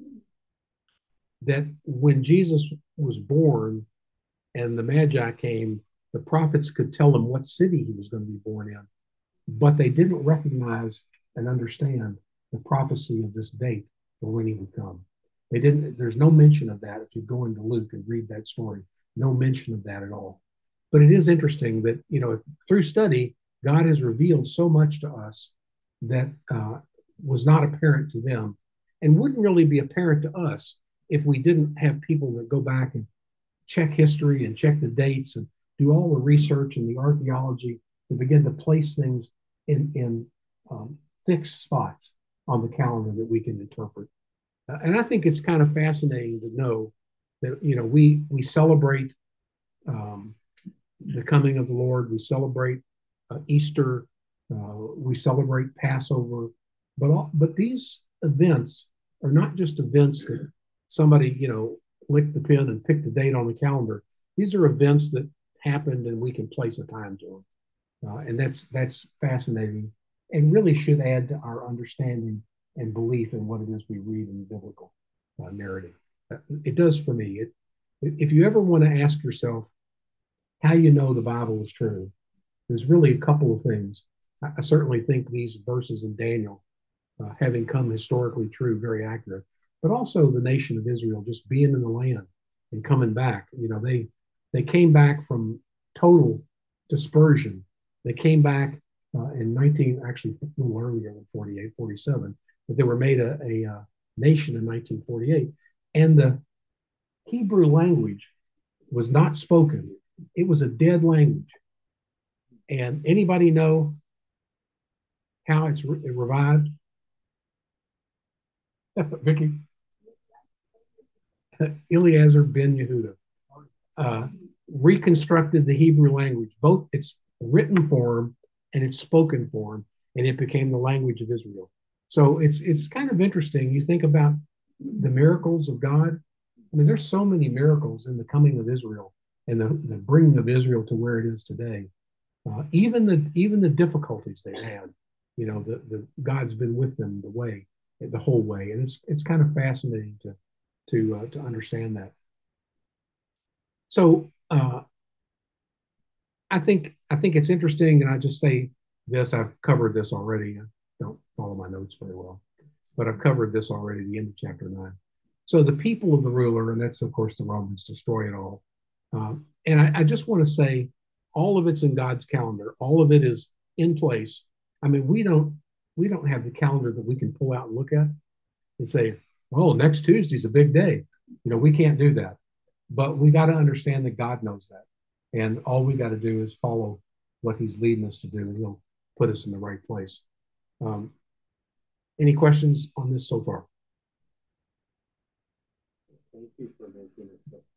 S1: that when Jesus was born, and the Magi came, the prophets could tell them what city he was going to be born in, but they didn't recognize and understand the prophecy of this date for when he would come. They didn't, there's no mention of that if you go into Luke and read that story, no mention of that at all. But it is interesting that, you know, through study, God has revealed so much to us that uh, was not apparent to them and wouldn't really be apparent to us if we didn't have people that go back and check history and check the dates and do all the research and the archaeology to begin to place things in, in um, fixed spots on the calendar that we can interpret. Uh, and I think it's kind of fascinating to know that, you know, we, we celebrate um, the coming of the Lord, we celebrate uh, Easter, uh, we celebrate Passover, but, all, but these events are not just events that somebody, you know, licked the pen and picked the date on the calendar. These are events that happened and we can place a time to them. Uh, and that's that's fascinating and really should add to our understanding and belief in what it is we read in the biblical uh, narrative. Uh, it does for me. It, if you ever want to ask yourself how you know the Bible is true, there's really a couple of things. I, I certainly think these verses in Daniel, uh, having come historically true, very accurate, but also the nation of Israel just being in the land and coming back. You know, they they came back from total dispersion. They came back uh, in nineteen, actually a little earlier than forty-eight, forty-seven, but they were made a, a, a nation in nineteen forty-eight. And the Hebrew language was not spoken. It was a dead language. And anybody know how it's re- revived? Vicky? Eliezer ben Yehuda uh, reconstructed the Hebrew language, both its written form and its spoken form, and it became the language of Israel. So it's it's kind of interesting. You think about the miracles of God. I mean, there's so many miracles in the coming of Israel and the, the bringing of Israel to where it is today. Uh, even the even the difficulties they had, you know, the, the God's been with them the way, the whole way, and it's it's kind of fascinating to to uh, to understand that. So uh, I think I think it's interesting, and I just say this. I've covered this already. I don't follow my notes very well, but I've covered this already. The end of chapter nine. So the people of the ruler, and that's of course the Romans, destroy it all. Um, and I, I just want to say, all of it's in God's calendar. All of it is in place. I mean, we don't we don't have the calendar that we can pull out and look at and say, "Well, next Tuesday's a big day." You know, we can't do that. But we got to understand that God knows that. And all we got to do is follow what he's leading us to do, and he'll put us in the right place. Um, any questions on this so far? Thank you for making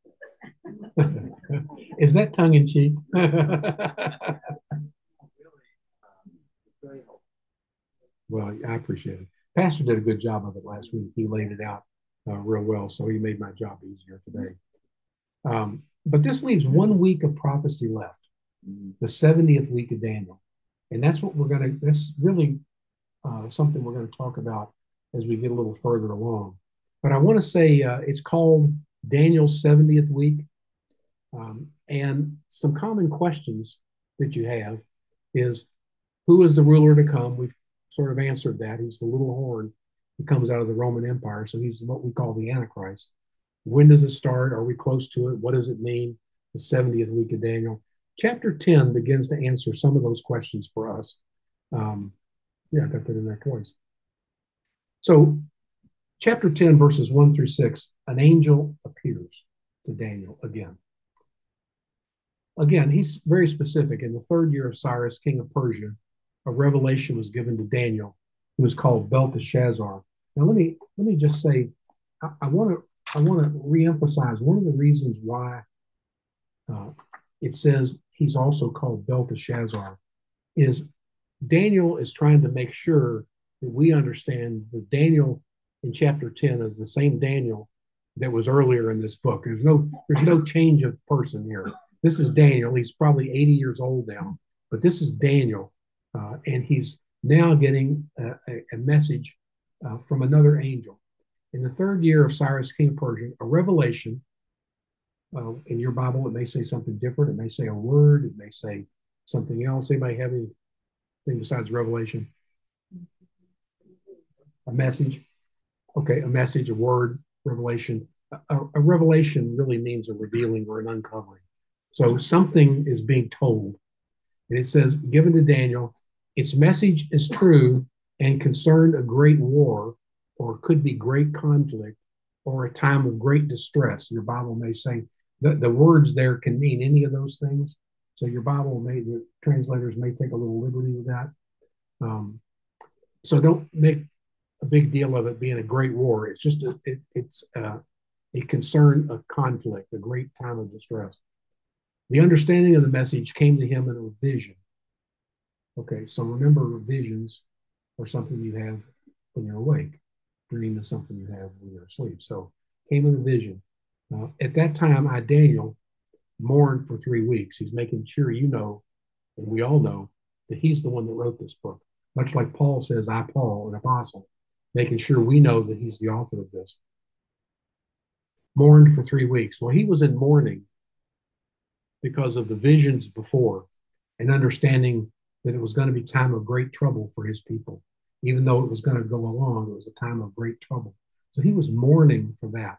S1: it. Is that tongue in cheek? Well, I appreciate it. Pastor did a good job of it last week. He laid it out uh, real well, so he made my job easier today. Um, but this leaves one week of prophecy left, the seventieth week of Daniel. And that's what we're going to, that's really uh, something we're going to talk about as we get a little further along. But I want to say uh, it's called Daniel's seventieth week. Um, and some common questions that you have is, who is the ruler to come? We've sort of answered that. He's the little horn who comes out of the Roman Empire. So he's what we call the Antichrist. When does it start? Are we close to it? What does it mean? The seventieth week of Daniel. Chapter ten begins to answer some of those questions for us. Um, yeah, I got that in there twice. So, chapter ten, verses one through six, an angel appears to Daniel again. Again, he's very specific. In the third year of Cyrus, king of Persia, a revelation was given to Daniel, who was called Belteshazzar. Now, let me let me just say, I want to I want to reemphasize one of the reasons why uh, it says he's also called Belteshazzar is Daniel is trying to make sure that we understand that Daniel in chapter ten is the same Daniel that was earlier in this book. There's no there's no change of person here. This is Daniel. He's probably eighty years old now, but this is Daniel, uh, and he's now getting a, a, a message uh, from another angel. In the third year of Cyrus, king of Persia, a revelation. Uh, in your Bible, it may say something different. It may say a word. It may say something else. Anybody have anything besides revelation? A message. Okay, a message, a word, revelation. A, a revelation really means a revealing or an uncovering. So something is being told. And it says, given to Daniel, its message is true and concerned a great war, or could be great conflict, or a time of great distress. Your Bible may say the, the words there can mean any of those things. So your Bible may, the translators may take a little liberty with that. Um, so don't make a big deal of it being a great war. It's just a, it, it's a, a concern, a conflict, a great time of distress. The understanding of the message came to him in a vision. Okay, so remember, visions are something you have when you're awake. Dream is something you have when you're asleep. So came in a vision. Uh, at that time, I, Daniel, mourned for three weeks. He's making sure you know, and we all know, that he's the one that wrote this book. Much like Paul says, I, Paul, an apostle, making sure we know that he's the author of this. Mourned for three weeks. Well, he was in mourning because of the visions before and understanding that it was going to be time of great trouble for his people. Even though it was going to go along, it was a time of great trouble. So he was mourning for that.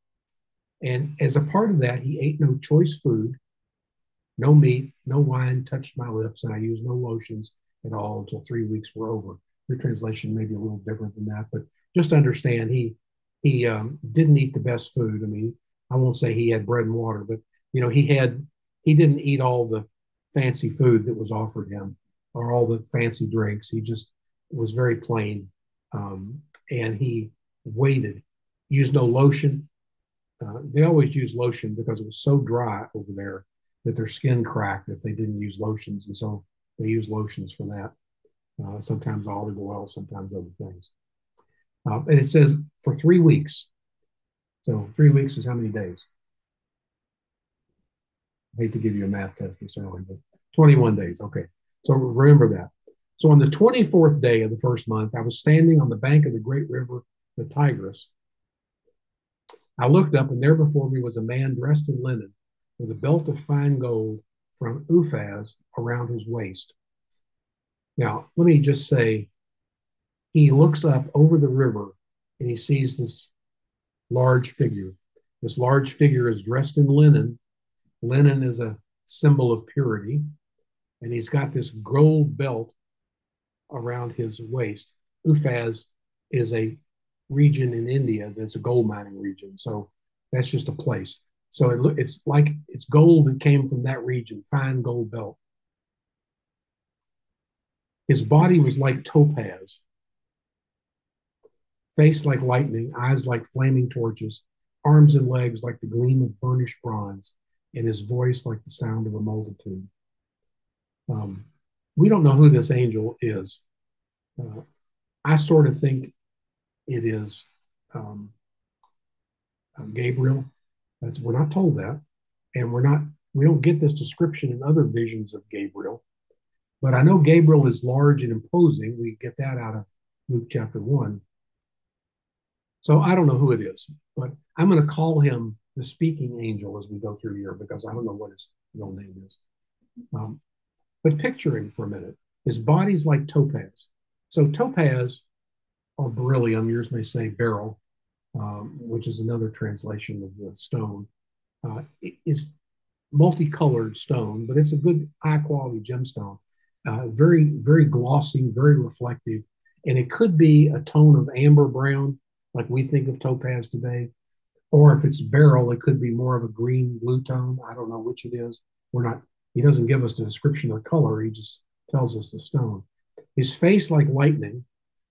S1: And as a part of that, he ate no choice food, no meat, no wine touched my lips, and I used no lotions at all until three weeks were over. Your translation may be a little different than that, but just understand he he um, didn't eat the best food. I mean, I won't say he had bread and water, but you know, he had he didn't eat all the fancy food that was offered him or all the fancy drinks. He just was very plain, um, and he waited. Used no lotion. Uh, they always use lotion because it was so dry over there that their skin cracked if they didn't use lotions, and so they use lotions for that. Uh, sometimes olive oil, sometimes other things. Uh, and it says for three weeks. So three weeks is how many days? I hate to give you a math test this early, but twenty-one days. Okay. So remember that. So on the twenty-fourth day of the first month, I was standing on the bank of the great river, the Tigris. I looked up, and there before me was a man dressed in linen with a belt of fine gold from Uphaz around his waist. Now, let me just say, he looks up over the river and he sees this large figure. This large figure is dressed in linen. Linen is a symbol of purity. And he's got this gold belt around his waist. Uphaz is a region in India that's a gold mining region. So that's just a place. So it, it's like it's gold that came from that region, fine gold belt. His body was like topaz, face like lightning, eyes like flaming torches, arms and legs like the gleam of burnished bronze, and his voice like the sound of a multitude. Um, we don't know who this angel is. Uh, I sort of think it is um, uh, Gabriel. That's, we're not told that, and we're not we don't get this description in other visions of Gabriel. But I know Gabriel is large and imposing. We get that out of Luke chapter one. So I don't know who it is, but I'm going to call him the speaking angel as we go through here because I don't know what his real name is. Um, but picture him for a minute. His body's like topaz. So topaz or beryllium, yours may say beryl, um, which is another translation of the stone, uh, is multicolored stone, but it's a good high quality gemstone. Uh, very, very glossy, very reflective. And it could be a tone of amber brown, like we think of topaz today. Or if it's beryl, it could be more of a green blue tone. I don't know which it is. We're not, he doesn't give us the description of the color. He just tells us the stone. His face like lightning.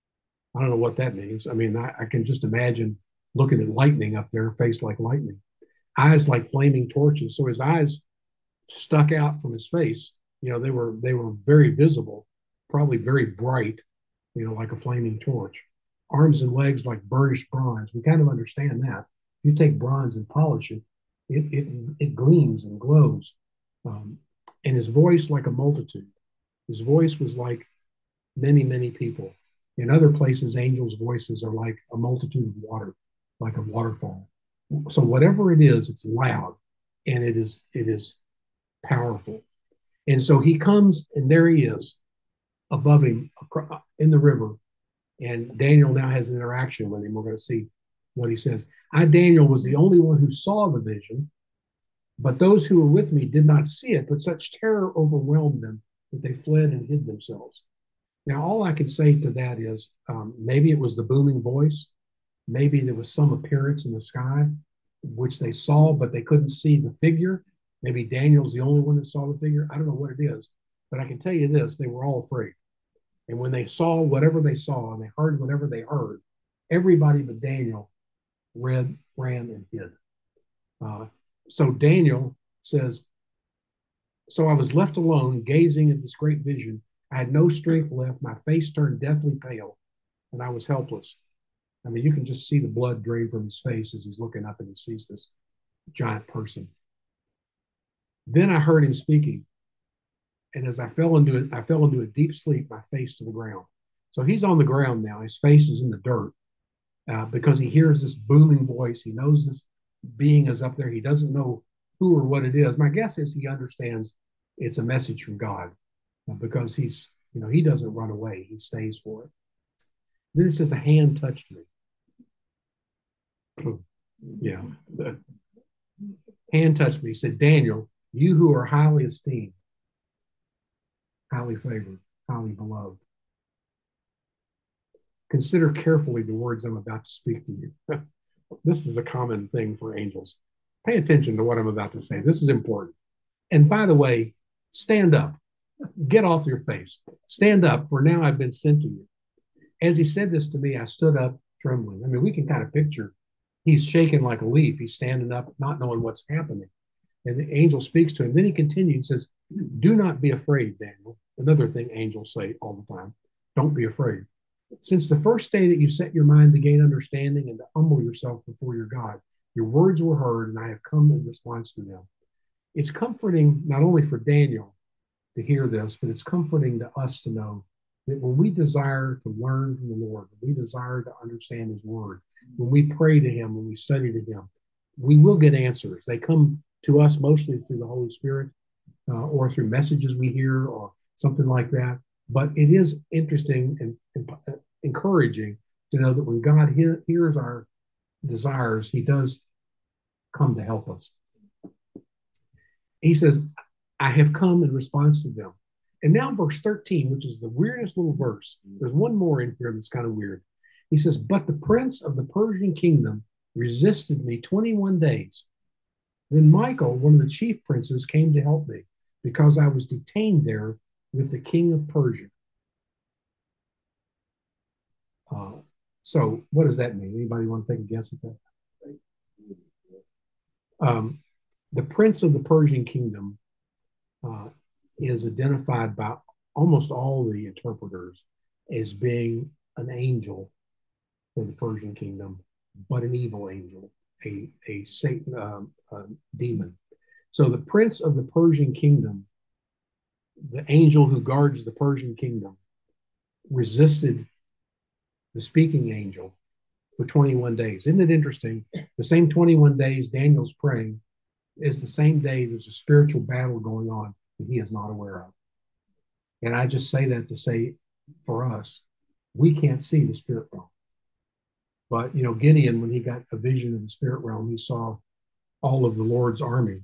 S1: I don't know what that means. I mean, I, I can just imagine looking at lightning up there, face like lightning. Eyes like flaming torches. So his eyes stuck out from his face. You know, they were they were very visible, probably very bright, you know, like a flaming torch. Arms and legs like burnished bronze. We kind of understand that. If you take bronze and polish it, it it, it gleams and glows. Um, and his voice like a multitude. His voice was like many, many people. In other places, angels' voices are like a multitude of water, like a waterfall. So whatever it is, it's loud and it is it is powerful. And so he comes, and there he is above him in the river. And Daniel now has an interaction with him. We're going to see what he says. I, Daniel, was the only one who saw the vision, but those who were with me did not see it, but such terror overwhelmed them that they fled and hid themselves. Now, all I can say to that is um, maybe it was the booming voice. Maybe there was some appearance in the sky, which they saw, but they couldn't see the figure. Maybe Daniel's the only one that saw the figure. I don't know what it is, but I can tell you this, they were all afraid. And when they saw whatever they saw and they heard whatever they heard, everybody but Daniel read, ran, and hid. Uh, so Daniel says, so I was left alone, gazing at this great vision. I had no strength left. My face turned deathly pale, and I was helpless. I mean, you can just see the blood drain from his face as he's looking up and he sees this giant person. Then I heard him speaking. And as I fell into it, I fell into a deep sleep, my face to the ground. So he's on the ground now. His face is in the dirt uh, because he hears this booming voice. He knows this being is up there. He doesn't know who or what it is. My guess is he understands it's a message from God uh, because he's, you know, he doesn't run away. He stays for it. Then it says a hand touched me. Yeah. The hand touched me. He said, Daniel, you who are highly esteemed, highly favored, highly beloved, consider carefully the words I'm about to speak to you. This is a common thing for angels. Pay attention to what I'm about to say. This is important. And by the way, stand up. Get off your face. Stand up, for now I've been sent to you. As he said this to me, I stood up trembling. I mean, we can kind of picture he's shaking like a leaf. He's standing up, not knowing what's happening. And the angel speaks to him. Then he continues and says, do not be afraid, Daniel. Another thing angels say all the time. Don't be afraid. Since the first day that you set your mind to gain understanding and to humble yourself before your God, your words were heard, and I have come in response to them. It's comforting not only for Daniel to hear this, but it's comforting to us to know that when we desire to learn from the Lord, when we desire to understand his word, when we pray to him, when we study to him, we will get answers. They come to us mostly through the Holy Spirit uh, or through messages we hear or something like that. But it is interesting and, and encouraging to know that when God he- hears our desires, he does come to help us. He says, I have come in response to them. And now verse thirteen, which is the weirdest little verse, there's one more in here that's kind of weird. He says, but the prince of the Persian kingdom resisted me twenty-one days. Then Michael, one of the chief princes, came to help me because I was detained there with the king of Persia. Uh, so what does that mean? Anybody want to take a guess at that? Um, the prince of the Persian kingdom uh, is identified by almost all the interpreters as being an angel for the Persian kingdom, but an evil angel, a, a Satan, um, a demon. So the prince of the Persian kingdom, the angel who guards the Persian kingdom, resisted the speaking angel for twenty-one days. Isn't it interesting? The same twenty-one days Daniel's praying is the same day there's a spiritual battle going on that he is not aware of. And I just say that to say for us, we can't see the spirit realm. But, you know, Gideon, when he got a vision of the spirit realm, he saw all of the Lord's army.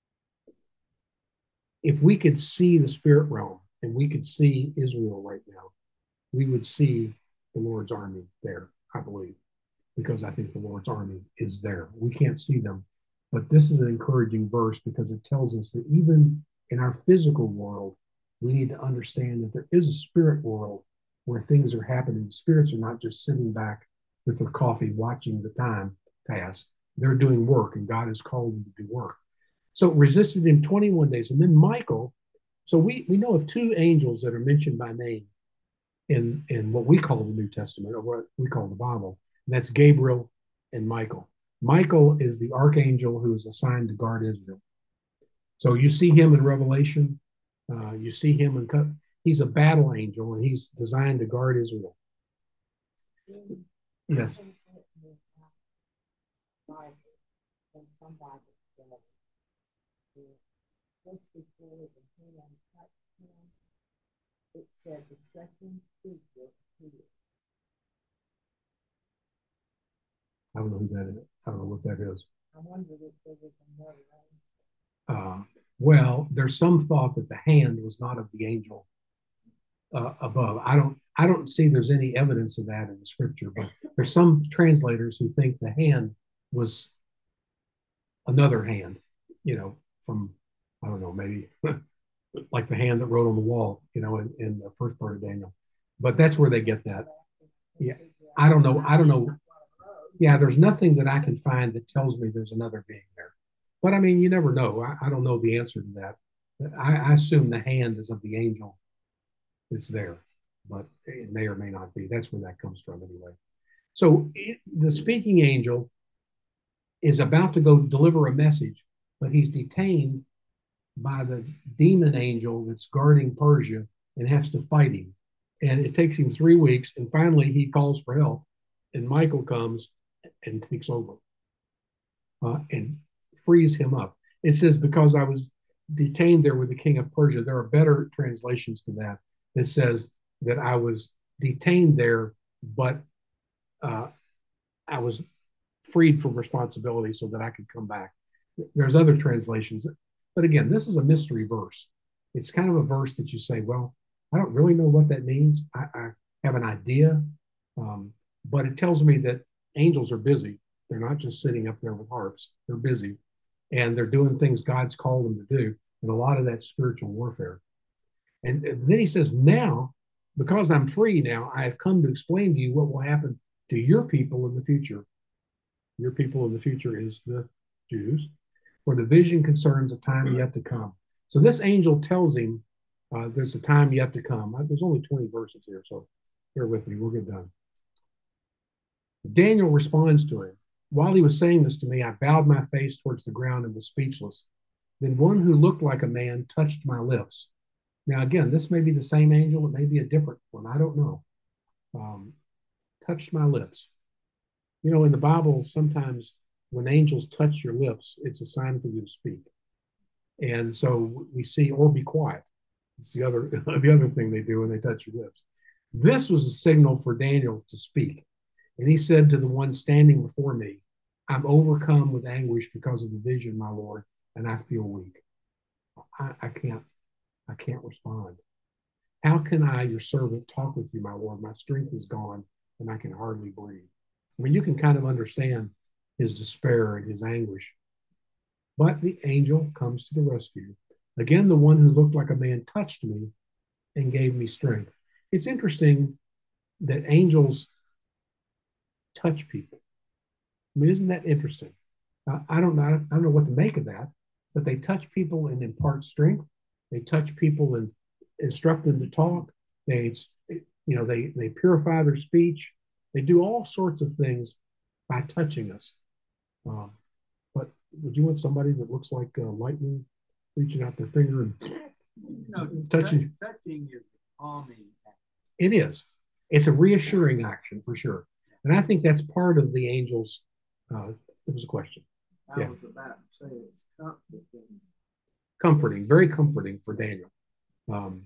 S1: If we could see the spirit realm and we could see Israel right now, we would see the Lord's army there, I believe, because I think the Lord's army is there. We can't see them. But this is an encouraging verse because it tells us that even in our physical world, we need to understand that there is a spirit world where things are happening. Spirits are not just sitting back with their coffee watching the time pass. They're doing work, and God has called them to do work. So resisted him twenty-one days. And then Michael, so we, we know of two angels that are mentioned by name in, in what we call the New Testament, or what we call the Bible. And that's Gabriel and Michael. Michael is the archangel who is assigned to guard Israel. So you see him in Revelation. Uh, you see him in, he's a battle angel, and he's designed to guard Israel. Yes.
S2: It said the second figure appeared.
S1: I don't know who that is. I don't know what that is.
S2: I wondered if there was another
S1: angel. Uh, well, there's some thought that the hand was not of the angel uh, above. I don't. I don't see there's any evidence of that in the scripture, but there's some translators who think the hand was another hand. You know, from I don't know, maybe like the hand that wrote on the wall. You know, in, in the first part of Daniel. But that's where they get that. Yeah, I don't know. I don't know. Yeah, there's nothing that I can find that tells me there's another being there. But I mean, you never know. I, I don't know the answer to that. I, I assume the hand is of the angel that's there, but it may or may not be. That's where that comes from anyway. So it, the speaking angel is about to go deliver a message, but he's detained by the demon angel that's guarding Persia and has to fight him. And it takes him three weeks, and finally he calls for help, and Michael comes and takes over uh, and frees him up. It says, because I was detained there with the king of Persia. There are better translations to that that says that I was detained there, but uh, I was freed from responsibility so that I could come back. There's other translations. But again, this is a mystery verse. It's kind of a verse that you say, well, I don't really know what that means. I, I have an idea, um, but it tells me that angels are busy. They're not just sitting up there with harps. They're busy, and they're doing things God's called them to do, and a lot of that spiritual warfare. And then he says, now, because I'm free now, I have come to explain to you what will happen to your people in the future. Your people in the future is the Jews, for the vision concerns a time yet to come. So this angel tells him uh, there's a time yet to come. There's only twenty verses here, so bear with me. We'll get done. Daniel responds to him. While he was saying this to me, I bowed my face towards the ground and was speechless. Then one who looked like a man touched my lips. Now, again, this may be the same angel. It may be a different one. I don't know. Um, touched my lips. You know, in the Bible, sometimes when angels touch your lips, it's a sign for you to speak. And so we see, or be quiet. It's the other, the other thing they do when they touch your lips. This was a signal for Daniel to speak. And he said to the one standing before me, I'm overcome with anguish because of the vision, my Lord, and I feel weak. I, I can't, I can't respond. How can I, your servant, talk with you, my Lord? My strength is gone and I can hardly breathe. I mean, you can kind of understand his despair and his anguish. But the angel comes to the rescue. Again, the one who looked like a man touched me and gave me strength. It's interesting that angels touch people. I mean, isn't that interesting? Uh, I don't know. I don't know what to make of that, but they touch people and impart strength. They touch people and instruct them to talk. They you know, they, they purify their speech. They do all sorts of things by touching us. Um, but would you want somebody that looks like uh, lightning reaching out their finger and
S3: no,
S1: touching?
S3: Touching is calming.
S1: It is. It's a reassuring action for sure. And I think that's part of the angels. Uh, it was a question.
S2: I yeah. was about to say it's comforting.
S1: Comforting, very comforting for Daniel. Um,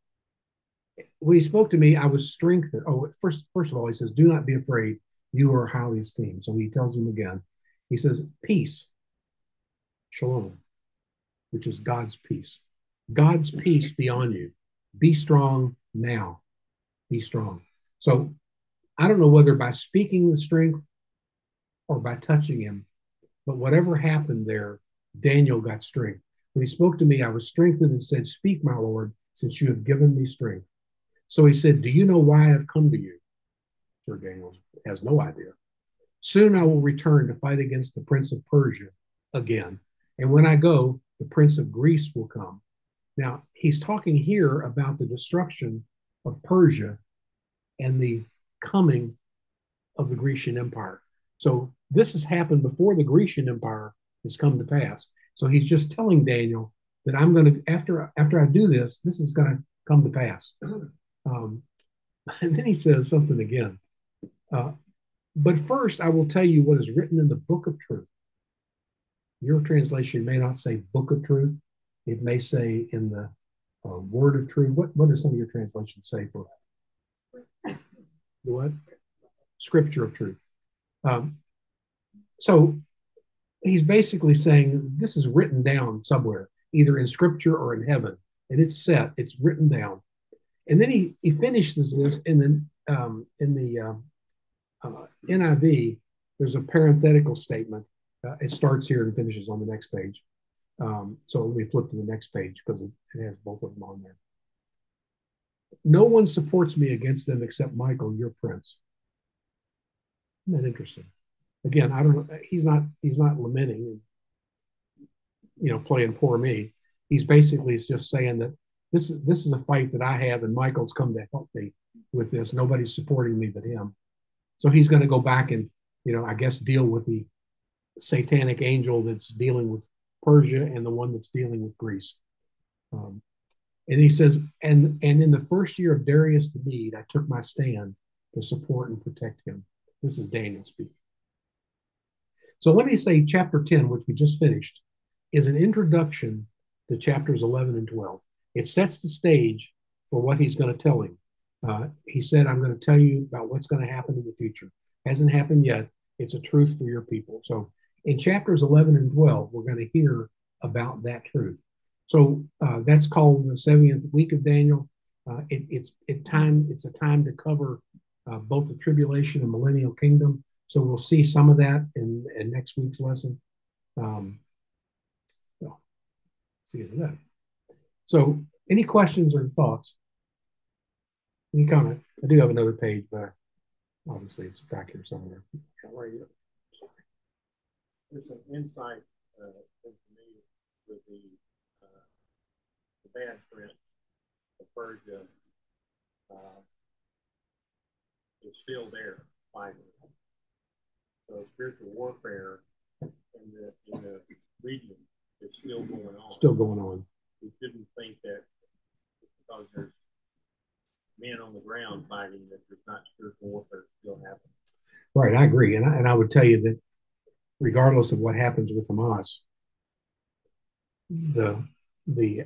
S1: when he spoke to me, I was strengthened. Oh, first, first of all, he says, "Do not be afraid. You are highly esteemed." So he tells him again. He says, "Peace, shalom," which is God's peace. God's peace be on you. Be strong now. Be strong. So I don't know whether by speaking the strength or by touching him, but whatever happened there, Daniel got strength. When he spoke to me, I was strengthened and said, "Speak, my Lord, since you have given me strength." So he said, "Do you know why I've come to you?" Sir Daniel has no idea. "Soon I will return to fight against the prince of Persia again. And when I go, the prince of Greece will come." Now, he's talking here about the destruction of Persia and the coming of the Grecian Empire. So this has happened before the Grecian Empire has come to pass. So he's just telling Daniel that I'm going to, after, after I do this, this is going to come to pass. Um, and then he says something again. Uh, "But first, I will tell you what is written in the book of truth." Your translation may not say book of truth. It may say in the uh, word of truth. What, what does some of your translations say for the what? Scripture of truth. Um, so he's basically saying this is written down somewhere, either in scripture or in heaven, and it's set, it's written down. And then he, he finishes this in the, um, in the uh, uh, N I V, there's a parenthetical statement. Uh, it starts here and finishes on the next page. Um, so let me flip to the next page because it, it has both of them on there. "No one supports me against them except Michael, your prince." Isn't that interesting? Again, I don't know. He's not, he's not lamenting, you know, playing poor me. He's basically just saying that this is, this is a fight that I have, and Michael's come to help me with this. Nobody's supporting me but him. So he's going to go back and, you know, I guess deal with the satanic angel that's dealing with Persia and the one that's dealing with Greece. Um, and he says, and, and in the first year of Darius the Mede, I took my stand to support and protect him. This is Daniel speaking. So let me say chapter ten, which we just finished, is an introduction to chapters eleven and twelve. It sets the stage for what he's going to tell him. Uh, he said, "I'm going to tell you about what's going to happen in the future." Hasn't happened yet. It's a truth for your people. So in chapters eleven and twelve, we're going to hear about that truth. So uh, that's called the seventieth week of Daniel. Uh, it, it's it time. It's a time to cover uh, both the tribulation and millennial kingdom. So we'll see some of that in, in next week's lesson. Um, so, see that. So any questions or thoughts? Any comment? I do have another page, but obviously it's back here somewhere. Right here.
S3: There's some insight uh, for me with the, uh, the bad prince of Persia uh, is still there fighting. So spiritual warfare in the in the region is still going on.
S1: Still going on.
S3: We shouldn't think that because there's men on the ground fighting that there's not spiritual warfare still happening.
S1: Right, I agree, and I, and I would tell you that regardless of what happens with Hamas, the the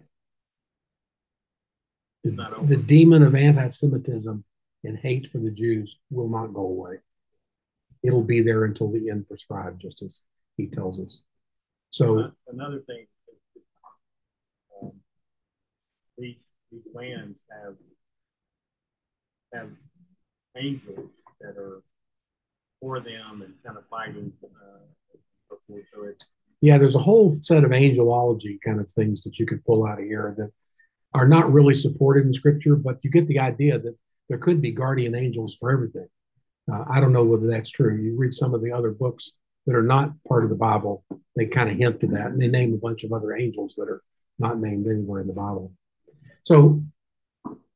S1: the, the demon of anti-Semitism and hate for the Jews will not go away. It'll be there until the end prescribed, just as he tells us. So
S3: another thing, um, these these lands have have angels that are for them and kind of fighting. Uh, so it's,
S1: yeah, there's a whole set of angelology kind of things that you could pull out of here that are not really supported in Scripture, but you get the idea that there could be guardian angels for everything. Uh, I don't know whether that's true. You read some of the other books that are not part of the Bible, they kind of hint to that, and they name a bunch of other angels that are not named anywhere in the Bible. So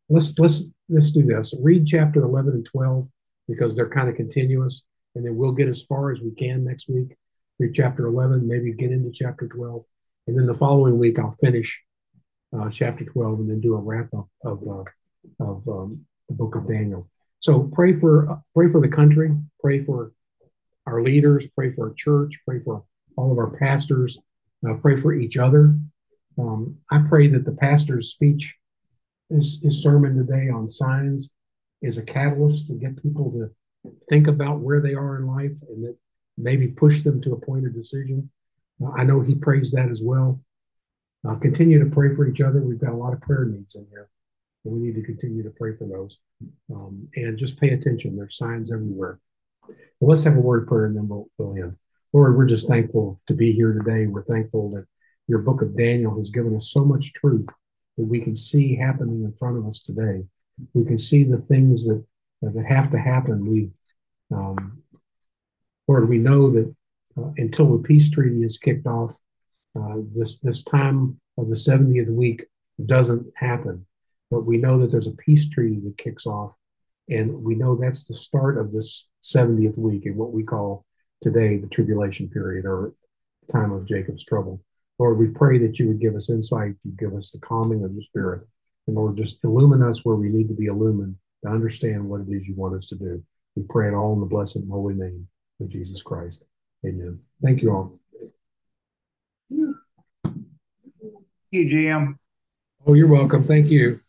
S1: let's let's let's do this. Read chapter eleven and twelve because they're kind of continuous, and then we'll get as far as we can next week. Read chapter eleven, maybe get into chapter twelve, and then the following week I'll finish uh, chapter twelve and then do a wrap up of uh, of um, the book of Daniel. So pray for uh, pray for the country, pray for our leaders, pray for our church, pray for all of our pastors, uh, pray for each other. Um, I pray that the pastor's speech, his, his sermon today on signs, is a catalyst to get people to think about where they are in life and that maybe push them to a point of decision. Uh, I know he prays that as well. Uh, continue to pray for each other. We've got a lot of prayer needs in here, and we need to continue to pray for those. Um, and just pay attention. There's signs everywhere. Well, let's have a word of prayer and then we'll, we'll end. Lord, we're just thankful to be here today. We're thankful that your book of Daniel has given us so much truth that we can see happening in front of us today. We can see the things that, that have to happen. We, um, Lord, we know that uh, until the peace treaty is kicked off, uh, this, this time of the seventieth week doesn't happen. But we know that there's a peace treaty that kicks off. And we know that's the start of this seventieth week in what we call today the tribulation period or time of Jacob's trouble. Lord, we pray that you would give us insight, you give us the calming of your spirit. And Lord, just illumine us where we need to be illumined to understand what it is you want us to do. We pray it all in the blessed and holy name of Jesus Christ. Amen. Thank you all.
S4: Thank you, Jim.
S1: Oh, you're welcome. Thank you.